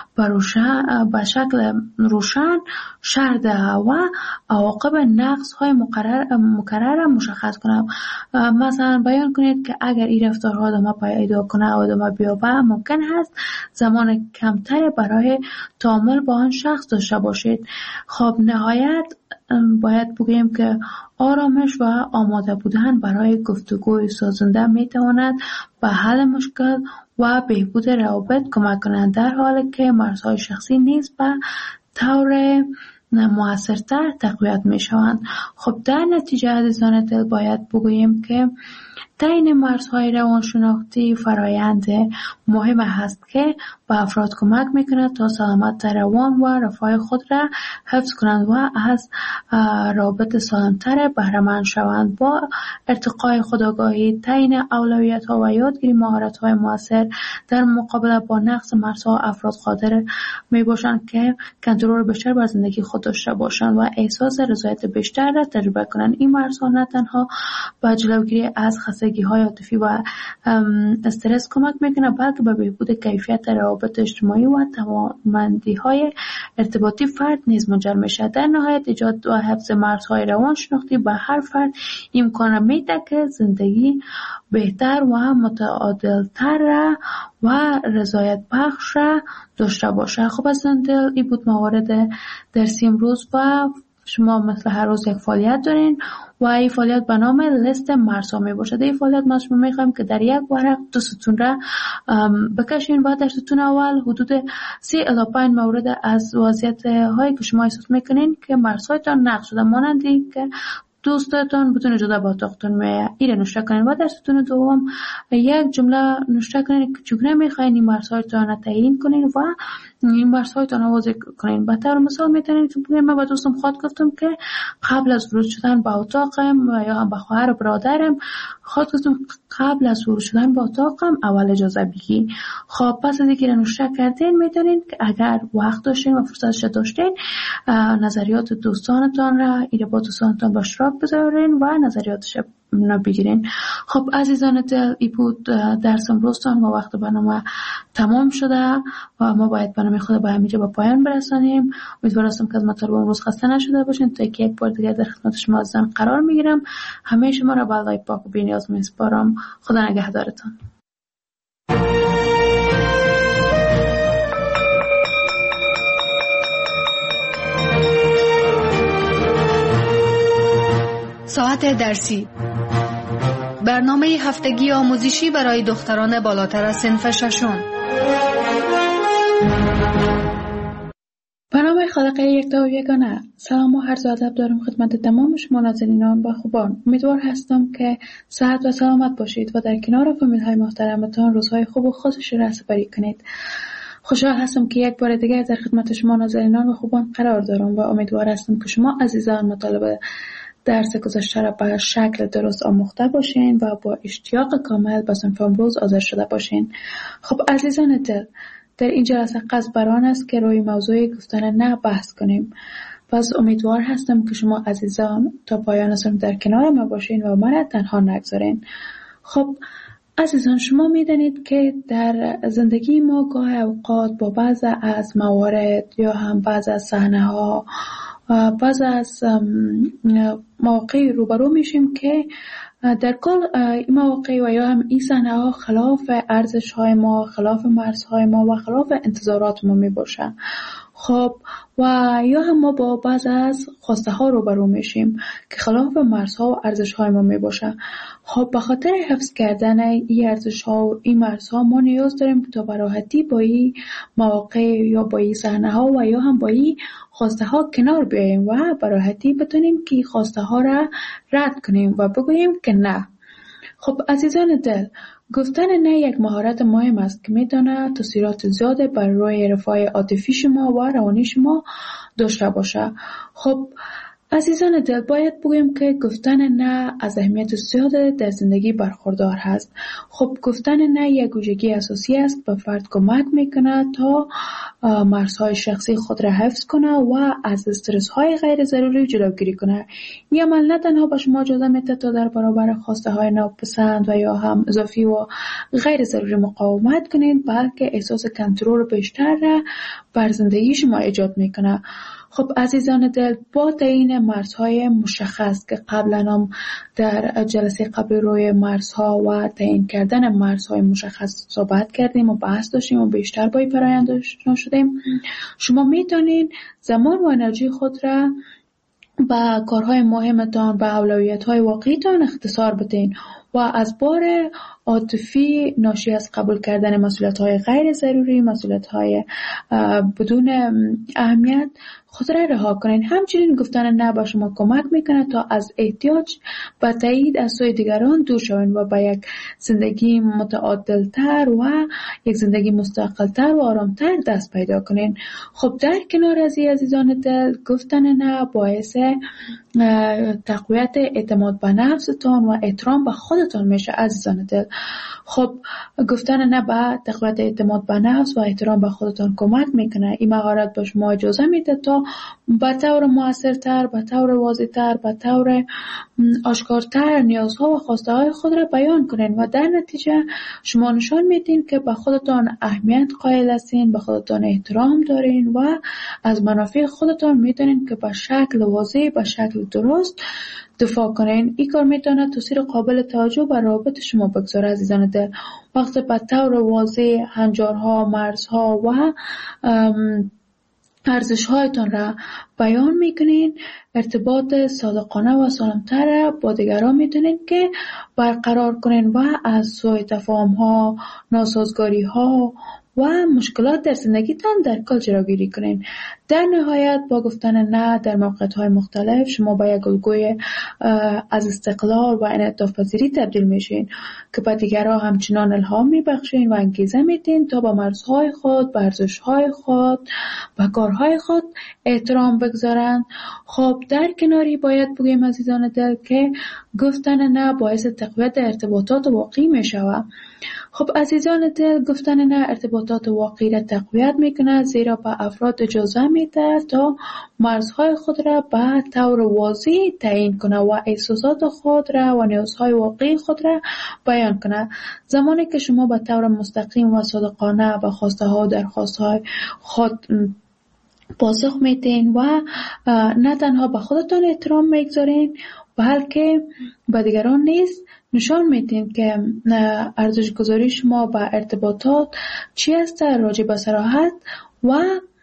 به شکل روشن شرح دهد و عواقب نقص های مکرر را مشخص کنه. مثلا بیان کنید که اگر این رفتارها ادامه پیدا کنه و ادامه بیابه ممکن است زمان کمتری برای تعامل با آن شخص داشته باشید. خب نهایت باید بگوییم که آرامش و آماده بودن برای گفتگوی سازنده میتواند به حل مشکل و بهبود روابط کمک کنند، در حالی که مرزهای شخصی نیز به طور موثرتر تقویت میشوند. خب در نتیجه عزیزان دل باید بگوییم که تعیین مرزهای روانشناختی فرایند مهم است که به افراد کمک میکند تا سلامت روان و رفاه خود را حفظ کنند و از رابط سالمتر بهره مند شوند. با ارتقای خودآگاهی، تعیین اولویت‌ها و یادگیری مهارت‌های موثر در مقابله با نقص مرزها، افراد قادر میباشند که کنترل بیشتر بر زندگی خود داشته باشند و احساس رضایت بیشتر را تجربه کنند. این مرزها نه تنها به جلوگیری از خستگی‌های عاطفی و استرس کمک میکنه، بلکه به بهبود کیفیت روابط اجتماعی و توانمندی‌های ارتباطی فرد نیز منجر میشه. در نهایت ایجاد و حفظ مرزهای روانشناختی به هر فرد امکان میده که زندگی بهتر و متعادل‌تر و رضایت بخش داشته باشه. خب از دل این بود موارد درسی امروز و شما مثل هر روز یک فعالیت دارین و این فعالیت به نام لیست مرزها می باشد. این فعالیت ما شما میخوایم که در یک ورق 2 ستون را بکشین و در ستون اول حدود 3 الی 5 مورد از وضعیت هایی که شما احساس میکنین که مرزهایتان نقض شده، مانندی که دوستتان بدون اجازه با اتاقتون میآید، این را نوشته کنین و در ستون دوم یک جمله نوشته کنین که چگونه میخواین این مرزهایتان را تعیین کنین و این مرزهایتان را واضح کنین. به طور مثال میتونین که بگین من با دوستم خود گفتم که قبل از ورود شدن به اتاقم و یا هم به خواهر و برادرم خود گفتم قبل از ورود شدن به اتاقم اول اجازه بگی. خب پس از اینکه نوشته کردین میتونین که اگر وقت داشتین و فرصتش داشتین نظریات دوستانتان را با دوستانتان به اشتراک بذارین و نظریاتش بگیرین. خب عزیزان دل این بود درس امروزتان و وقت برنامه تمام شده و ما باید برنامه خود به همینجا به پایان برسانیم. امیدوارم که از مطالب امروز خسته نشده باشین تا یک بار دیگه در خدمت شما عزیزان قرار میگیرم. همه شما را به الله پاک و بی‌نیاز میسپارم. خدا نگهدارتان. ساعت درسی، برنامه هفتگی آموزشی برای دختران بالاتر از صنف ششم. برنامه خالقه یکتا و یگانه. سلام و عرض ادب دارم خدمت تمام شما ناظرینان و خوبان. امیدوار هستم که صحت و سلامت باشید و در کنار فامیل‌های محترمتان روزهای خوب و خوشی را سپری کنید. خوشحال هستم که یک بار دیگر در خدمت شما ناظرینان و خوبان قرار دارم و امیدوار هستم که شما عزیزان مطالب درس گذشته را به شکل درست آموخته باشین و با اشتیاق کامل به صنف امروز حاضر شده باشین. خب عزیزان دل، در این جلسه قصد بر آن است که روی موضوع گفتن نه بحث کنیم. پس امیدوار هستم که شما عزیزان تا پایان صنف در کنار ما باشین و من تنها نگذارین. خب عزیزان، شما میدانید که در زندگی ما گاه اوقات با بعض از موارد یا هم بعض از صحنه‌ها و بعض از مواقع روبرو میشیم که در کل این مواقع و یا هم این صحنه‌ها خلاف ارزش‌های ما، خلاف مرزهای ما و خلاف انتظارات ما میباشن. خب و یا هم ما با بعض از خواسته ها روبرو میشیم که خلاف مرزها و ارزش‌های ما میباشن. خب به خاطر حفظ کردن این ارزش‌ها و این مرزها ما نیاز داریم که تا به راحتی با این مواقع یا با این صحنه‌ها و یا هم با این خواسته ها کنار بیاییم و به راحتی بتونیم که خواسته ها را رد کنیم و بگوییم که نه. خب عزیزان دل، گفتن نه یک مهارت مهم است که میتونه تاثیرات زیاده بر روی رفاه عاطفی شما و روانی شما داشته باشه. خب عزیزان دل، باید بگویم که گفتن نه از اهمیت زیاد در زندگی برخوردار هست. خب گفتن نه یک ویژگی اساسی است، به فرد کمک میکنه تا مرزهای شخصی خود را حفظ کنه و از استرس های غیر ضروری جلوگیری کنه. این عمل نه تنها به شما اجازه میده تا در برابر خواسته های ناپسند و یا هم اضافی و غیر ضروری مقاومت کنید، بلکه احساس کنترل بیشتر را بر زندگی شما ایجاد میکنه. خب عزیزان دل، با تعیین مرزهای مشخص که قبلا هم در جلسه قبلی روی مرزها و تعیین کردن مرزهای مشخص صحبت کردیم و بحث داشتیم و بیشتر با این فرآیند آشنا شدیم، شما میتونین زمان و انرژی خود را به کارهای مهمتان و اولویت‌های واقعیتان اختصار بدین و از بار عاطفی ناشی از قبول کردن مسئولیت‌های غیر ضروری، مسئولیت‌های بدون اهمیت خود را رها کنین. همچنین گفتن نه به شما کمک میکنه تا از احتیاج به تایید از سوی دیگران دور شوین و به یک زندگی متعادل‌تر و یک زندگی مستقل‌تر و آرام‌تر دست پیدا کنین. خب در کنار از این عزیزان دل، گفتن نه باعث تقویت اعتماد به نفستان و احترام به خودتان میشه عزیزان دل. خب گفتن نه به تقویت اعتماد به نفس و احترام به خودتان کمک میکنه. این مهارت به شما اجازه میده تا به طور موثرتر، به طور واضح‌تر، به طور آشکارتر نیازها و خواسته های خود را بیان کنین و در نتیجه شما نشان میدین که به خودتان اهمیت قائل هستین، به خودتان احترام دارین و از منافع خودتان میدونین که به شکل واضح، به شکل درست دفاع کنین. این کار میتونه تاثیر قابل توجه بر روابط شما بگذاره عزیزان دل. وقتی به طور واضح هنجارها، مرزها و ارزش‌هایتان را بیان میکنین، ارتباط صادقانه و سالم‌تر با دیگران میتونین که برقرار کنین و از سوء تفاهم‌ها، ناسازگاری‌ها و مشکلات در زندگیتان در کل جلوگیری کنین. در نهایت با گفتن نه در موقعیت‌های مختلف شما به یک الگوی از استقلال و انعطاف پذیری تبدیل میشین که به دیگران همچنان الهام میبخشین و انگیزه میدین تا به مرزهای خود، به ارزش‌های خود و کارهای خود احترام بگذارن. خب در کناری باید بگیم عزیزان دل که گفتن نه باعث تقویت ارتباطات واقعی میشود. خب عزیزان دل، گفتن نه ارتباطات واقعی را تقویت میکنه، زیرا به افراد اجازه میده تا مرزهای خود را به طور واضح تعیین کنه و احساسات خود را و نیازهای واقعی خود را بیان کنه. زمانی که شما به طور مستقیم و صادقانه به خواسته ها و درخواست های خود پاسخ میدین و نه تنها به خودتان احترام میگذارین بلکه به دیگران نیز نشان میدین که ارزش گذاری شما به ارتباطات چی است، راجع به صراحت و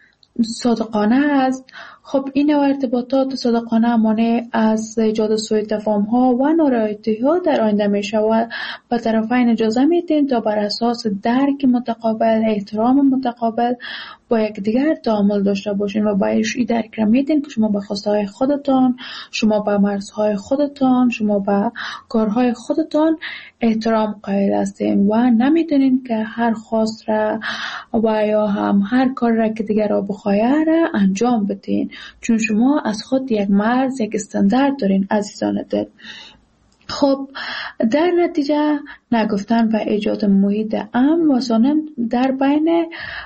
صادقانه است. خب این نوع ارتباطات صادقانه مانع از ایجاد سوء تفاهم‌ها و نارضایتی‌ها در آینده میشه و به طرفین اجازه میدین تا بر اساس درک متقابل، احترام متقابل با یکدیگر تعامل داشته باشین و باید این درک را میدین که شما به خواسته‌های خودتان، شما به مرزهای خودتان، شما به کارهای خودتان احترام قائل هستین و نمیدونین که هر خواست را و یا هم هر کار را که دیگر را بخواهد را انجام بدین، چون شما از خود یک مرز، یک استاندارد دارین عزیزان دل. خب در نتیجه نگفتن و ایجاد محیط امن و سالم در بین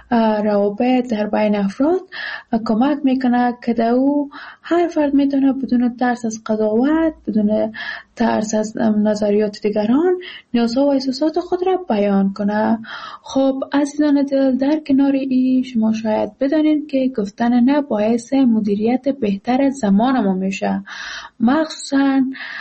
روابط، در بین افراد کمک میکنه که در او هر فرد میتونه بدون ترس از قضاوت، بدون ترس از نظریات دیگران نیازها و احساسات خود را بیان کنه. خب عزیزان دل، در کنار ای شما شاید بدانید که گفتن نه باعث مدیریت بهتر زمان ما میشه. مخصوصا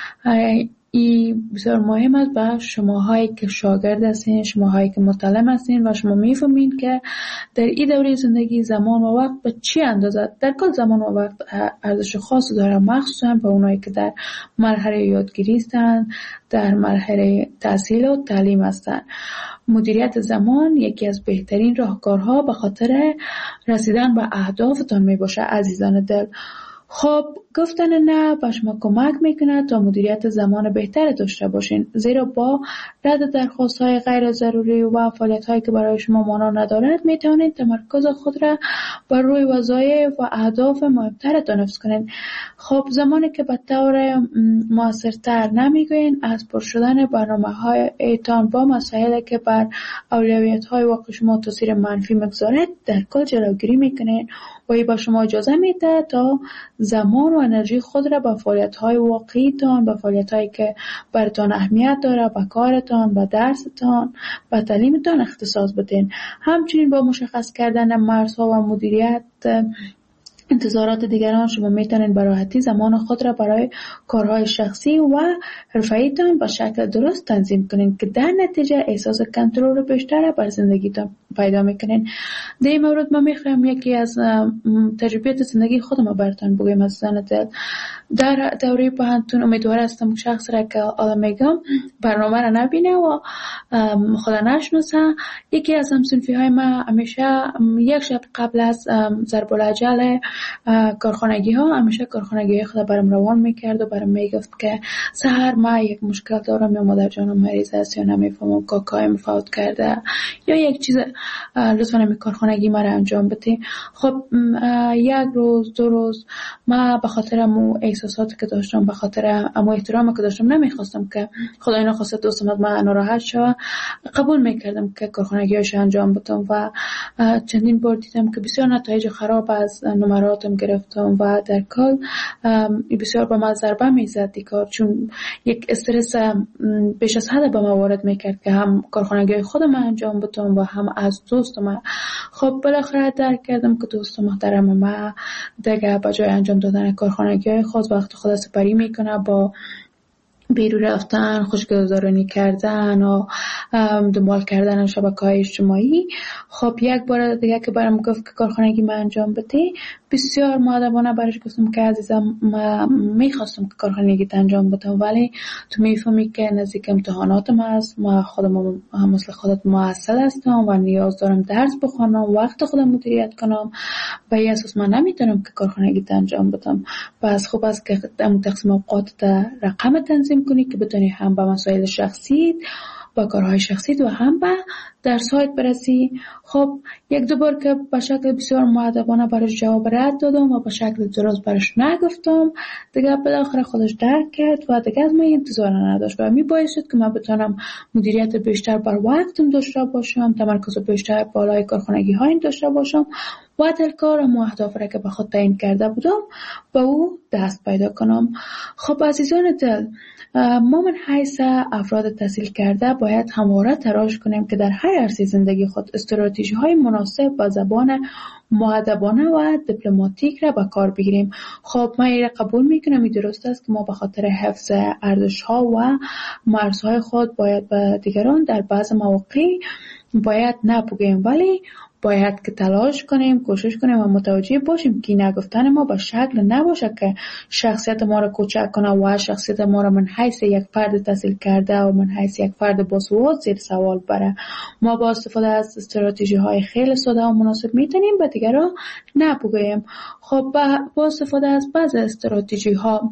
این بسیار مهم است به شماهایی که شاگرد هستین، شماهایی که متعلم هستین و شما میفهمین که در این دوره زندگی زمان و وقت به چی اندازه. در کل زمان و وقت ارزش خاصی داره، مخصوصا به اونایی که در مرحله یادگیری هستن، در مرحله تحصیل و تعلیم هستن. مدیریت زمان یکی از بهترین راهکارها به خاطر رسیدن به اهدافتان می باشه عزیزان دل. خب گفتن نه به شما کمک میکنه تا مدیریت زمان بهتر داشته باشین، زیرا با رد درخواست های غیر ضروری و فعالیت هایی که برای شما معنا ندارد میتونید تمرکز خود را بر روی وظایف و اهداف مهمترتان حفظ کنین. خب زمانی که به طور موثرتر نمیگوین از پر شدن برنامه هایتان با مسائلی که بر اولویت های واقع شما تاثیر منفی میگذارد در کل جلوگیری میکنین و این با شما اجازه میده تا زمان و انرژی خود را به فعالیت‌های واقعیتان، به فعالیت‌هایی که براتان اهمیت داره، به کارتان، به درستان، به تعلیمتان اختصاص بدین. همچنین با مشخص کردن مرزها و مدیریت انتظارات دیگران شما میتونید به راحتی زمان خود را برای کارهای شخصی و حرفه‌ایتان به شکل درست تنظیم کنین که در نتیجه احساس کنترل بیشتر بر زندگیتان پیدا میکنین. در این مورد من میخوایم یکی از تجربیات زندگی خودم براتون بگم از دل. در دوره پانتون امیدوار هستم شخص را که حالا میگم برنامه را نبینه و خدا نشناسه. یکی از همسنفی های ما همیشه یک شب قبل از ضرب الاجل کارخانگی ها همیشه کارخانگی خود برام روان میکرد و برام میگفت که سحر ما یک مشکل دارم، یا مادر جانم مریض است، یا نمیفهمم کاکایم فوت کرده، یا یک چیز لطفا نمی کارخانگی ما را انجام بده. خب یک روز دو روز ما به خاطر امو احساساتی که داشتم، به خاطر امو احترامی که داشتم نمیخواستم که خدای نخواسته دوستم ما ناراحت شود، قبول میکردم که کارخانگیش انجام بدم و چندین بار دیدم که بسیار نتایج خراب از نمراتم گرفتم و در کل بسیار به من ضربه میزد دیکار، چون یک استرس بیش از حد به من وارد میکرد که هم کارخانگی خودم انجام بدم و هم از دوستم. خب بالاخره درک کردم که دوست محترم ما دیگه به جای انجام دادن کارخانگی خود وقت خود سپری میکنه با بیرون رفتن، خوشگذرانی کردن و دنبال کردن شبکه‌های اجتماعی. خب یک بار دیگه که برام گفت که کارخانگی من انجام بده، بسیار مؤدبانه برش گفتم که عزیزم من میخواستم که کارخانگی انجام بدم، ولی تو میفهمی که نزدیک امتحاناتم هست، من خودم مثل خودت معسل هستم و نیاز دارم درس بخونم، وقت خودم مدیریت کنم، و این اساس من نمیتونم که کارخانگی انجام بدم. پس خوب است که تقسیم اوقات رقم تنظیم کنی که بتونی هم به مسائل شخصی با کارهای شخصی و هم به درس‌هایت برسی. خب یک دو بار که به شکل بسیار مؤدبانه برش جواب رد دادم و به شکل درست برش نگفتم، دیگه بالاخره خودش درک کرد و دیگه از من انتظار نداشت و میبایست که من بتونم مدیریت بیشتر بر وقتم داشته باشم، تمرکز بیشتر بالای کارخانگی های داشته باشم و در کارم و اهداف را که به خود تعیین کرده بودم با او دست پیدا کنم. خب عزیزان دل، ما من حیث افراد تحصیل کرده باید همواره تلاش کنیم که در هر عرصه زندگی خود استراتژی های مناسب با زبان مؤدبانه و دیپلماتیک را به کار بگیریم. خب من این قبول میکنم، این درست است که ما به خاطر حفظ ارزش ها و مرزهای خود باید به دیگران در بعض مواقع باید نپوگیم، ولی باید که تلاش کنیم، کوشش کنیم و متوجه باشیم که نگفتن ما به شکل نباشه که شخصیت ما را کوچک کنه و شخصیت ما را من حیث یک فرد تحصیل کرده و من حیث یک فرد باسواد زیر سوال بره. ما با استفاده از استراتژی های خیلی ساده و مناسب میتونیم به دیگران نپوگیم. خب با استفاده از بعض استراتژی ها،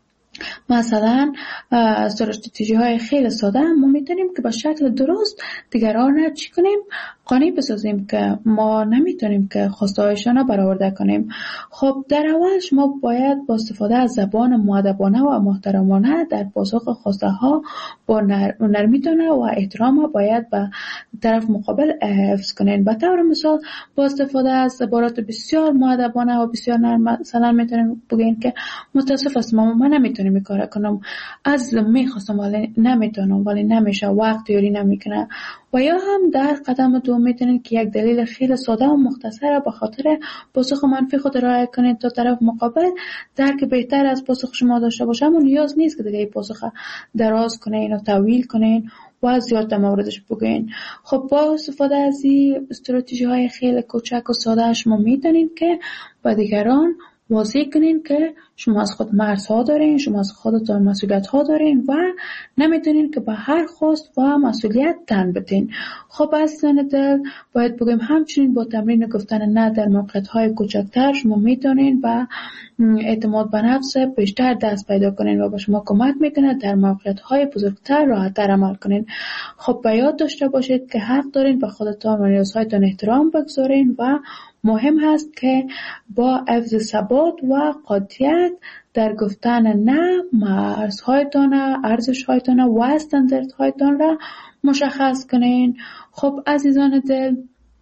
مثلا استراتژی های خیلی ساده، ما میتونیم که به شکل درست دیگران را چی کنیم؟ قانع بسازیم که ما نمیتونیم که خواسته هایشان را برآورده کنیم. خب در اولش ما باید با استفاده از زبان مؤدبانه و محترمانه در پاسخ خواسته ها با نرمیتونه و احترام باید به طرف مقابل حفظ کنیم. به طور مثال با استفاده از عبارات بسیار مؤدبانه و بسیار نرم، مثلا میتونیم بگیم که متاسف هستم من نمیتونم این کار کنم، عزیزم میخواستم ولی نمیتونم، ولی نمیشه، وقت یاری نمیکنه. و یا هم در قدم دوم میتونید که یک دلیل خیلی ساده و مختصر به خاطر پاسخ منفی خود رعایت کنید تا طرف مقابل درک بهتر از پاسخ شما داشته باشه. اما نیاز نیست که دیگه این پاسخ دراز کنین و طویل کنین و زیاد در موردش بگوین. خب با استفاده از این استراتژی های خیلی کوچک و ساده شما میتونید که با دیگران واضح کنین که شما از خود مرزها دارین، شما از خودتان مسئولیت ها دارین و نمیتونین که به هر خواست و مسئولیت تن بدین. خب عزیزان دل، باید بگیم همچنین با تمرین گفتن نه در موقعیت های کوچکتر شما میتونین و اعتماد به نفس بیشتر دست پیدا کنین و به شما کمک میکنه در موقعیت های بزرگتر راحت‌تر عمل کنین. خب به یاد داشته باشید که حق دارین به خودتان و نیازهایتان احترام بگذارین و مهم هست که با حفظ ثبات و قاطعیت در گفتن نه مرزهایتان، ارزشهایتان و استانداردهایتان را مشخص کنین. خب عزیزان دل،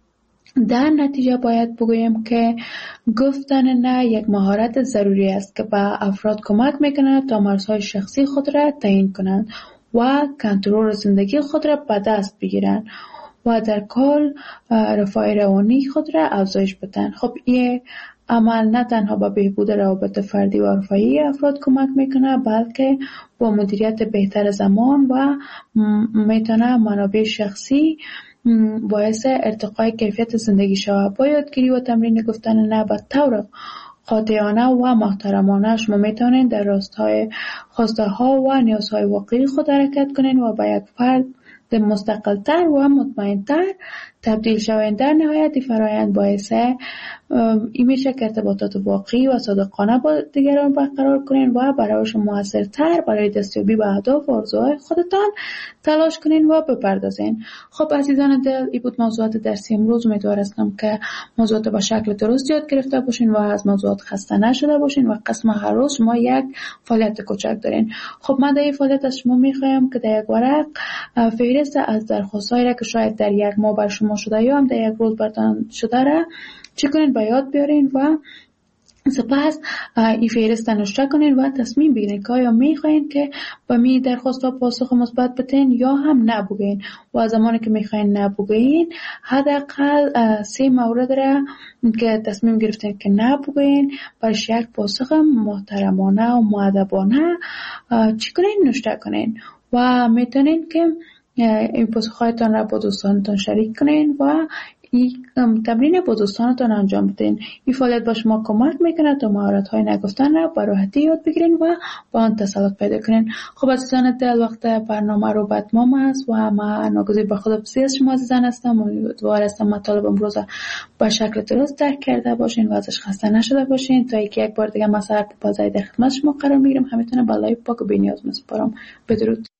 در نتیجه باید بگویم که گفتن نه یک مهارت ضروری است که به افراد کمک میکنه تا مرزهای شخصی خود را تعیین کنند و کنترل زندگی خود را به دست بگیرند و در کل رفاه روانی خود را افزایش بدن. خب این عمل نه تنها به بهبود روابط فردی و عرفی افراد کمک میکنه، بلکه با مدیریت بهتر زمان و میتونه منابع شخصی باعث ارتقای کیفیت زندگی شود. با یادگیری و تمرین گفتن نه به طور قاطعانه و محترمانه شما میتونین در راستای خواسته ها و نیازهای واقعی خود حرکت کنین و با یک فرد مستقل‌تر و مطمئن‌تر تبدیل شوین. در نهایت این فرایند باعث این میشه که ارتباطات واقعی و صادقانه با دیگران برقرار کنین و برای شما موثرتر برای دستیابی به اهداف و آرزوهای خودتان تلاش کنین و بپردازین. خب عزیزان دل، این بود موضوعات درسی امروز. امیدوار هستم که موضوعات به شکل درست یاد گرفته باشین و از موضوعات خسته نشده باشین و قسم هر روز شما یک فعالیت کوچک دارین. خب من در این فعالیت از شما میخوایم که در یک ورق فهرست از درخواستایی را که شاید در یک ماه بر شما شده یا هم در یک روز برتان شده را چی کنین به یاد بیارین و سپس این فهرست نوشته کنین و تصمیم بگیرین که آیا میخواین که با می درخواست و پاسخ مثبت بدین یا هم نبگین. و زمانی که میخواین نبگین حداقل 3 مورد را که تصمیم گرفتین که نبگین برش یک پاسخ محترمانه و مؤدبانه چی کنین نوشته کنین و میتونین که این پاسخهایتان را با دوستانتان شریک کنین و این تمرین با دوستانتان انجام بدین. این فعالیت با شما کمک میکنه تا مهارت‌های نگفتن را به راحتی یاد بگیرین و با آن تسلط پیدا کنین. خب عزیزان دل، وقت برنامه رو به اتمام است و من ناگزیر به خداحافظی از شما عزیزان هستم. امیدوار هستم مطالب امروز به شکل درست درک کرده باشین و ازش خسته نشده باشین. تا اینکه یک بار دیگه مساعد بازای در خدمت شما قرار میگیرم، همتون بالای پاک و بی‌نیاز میسپارم. بدرود.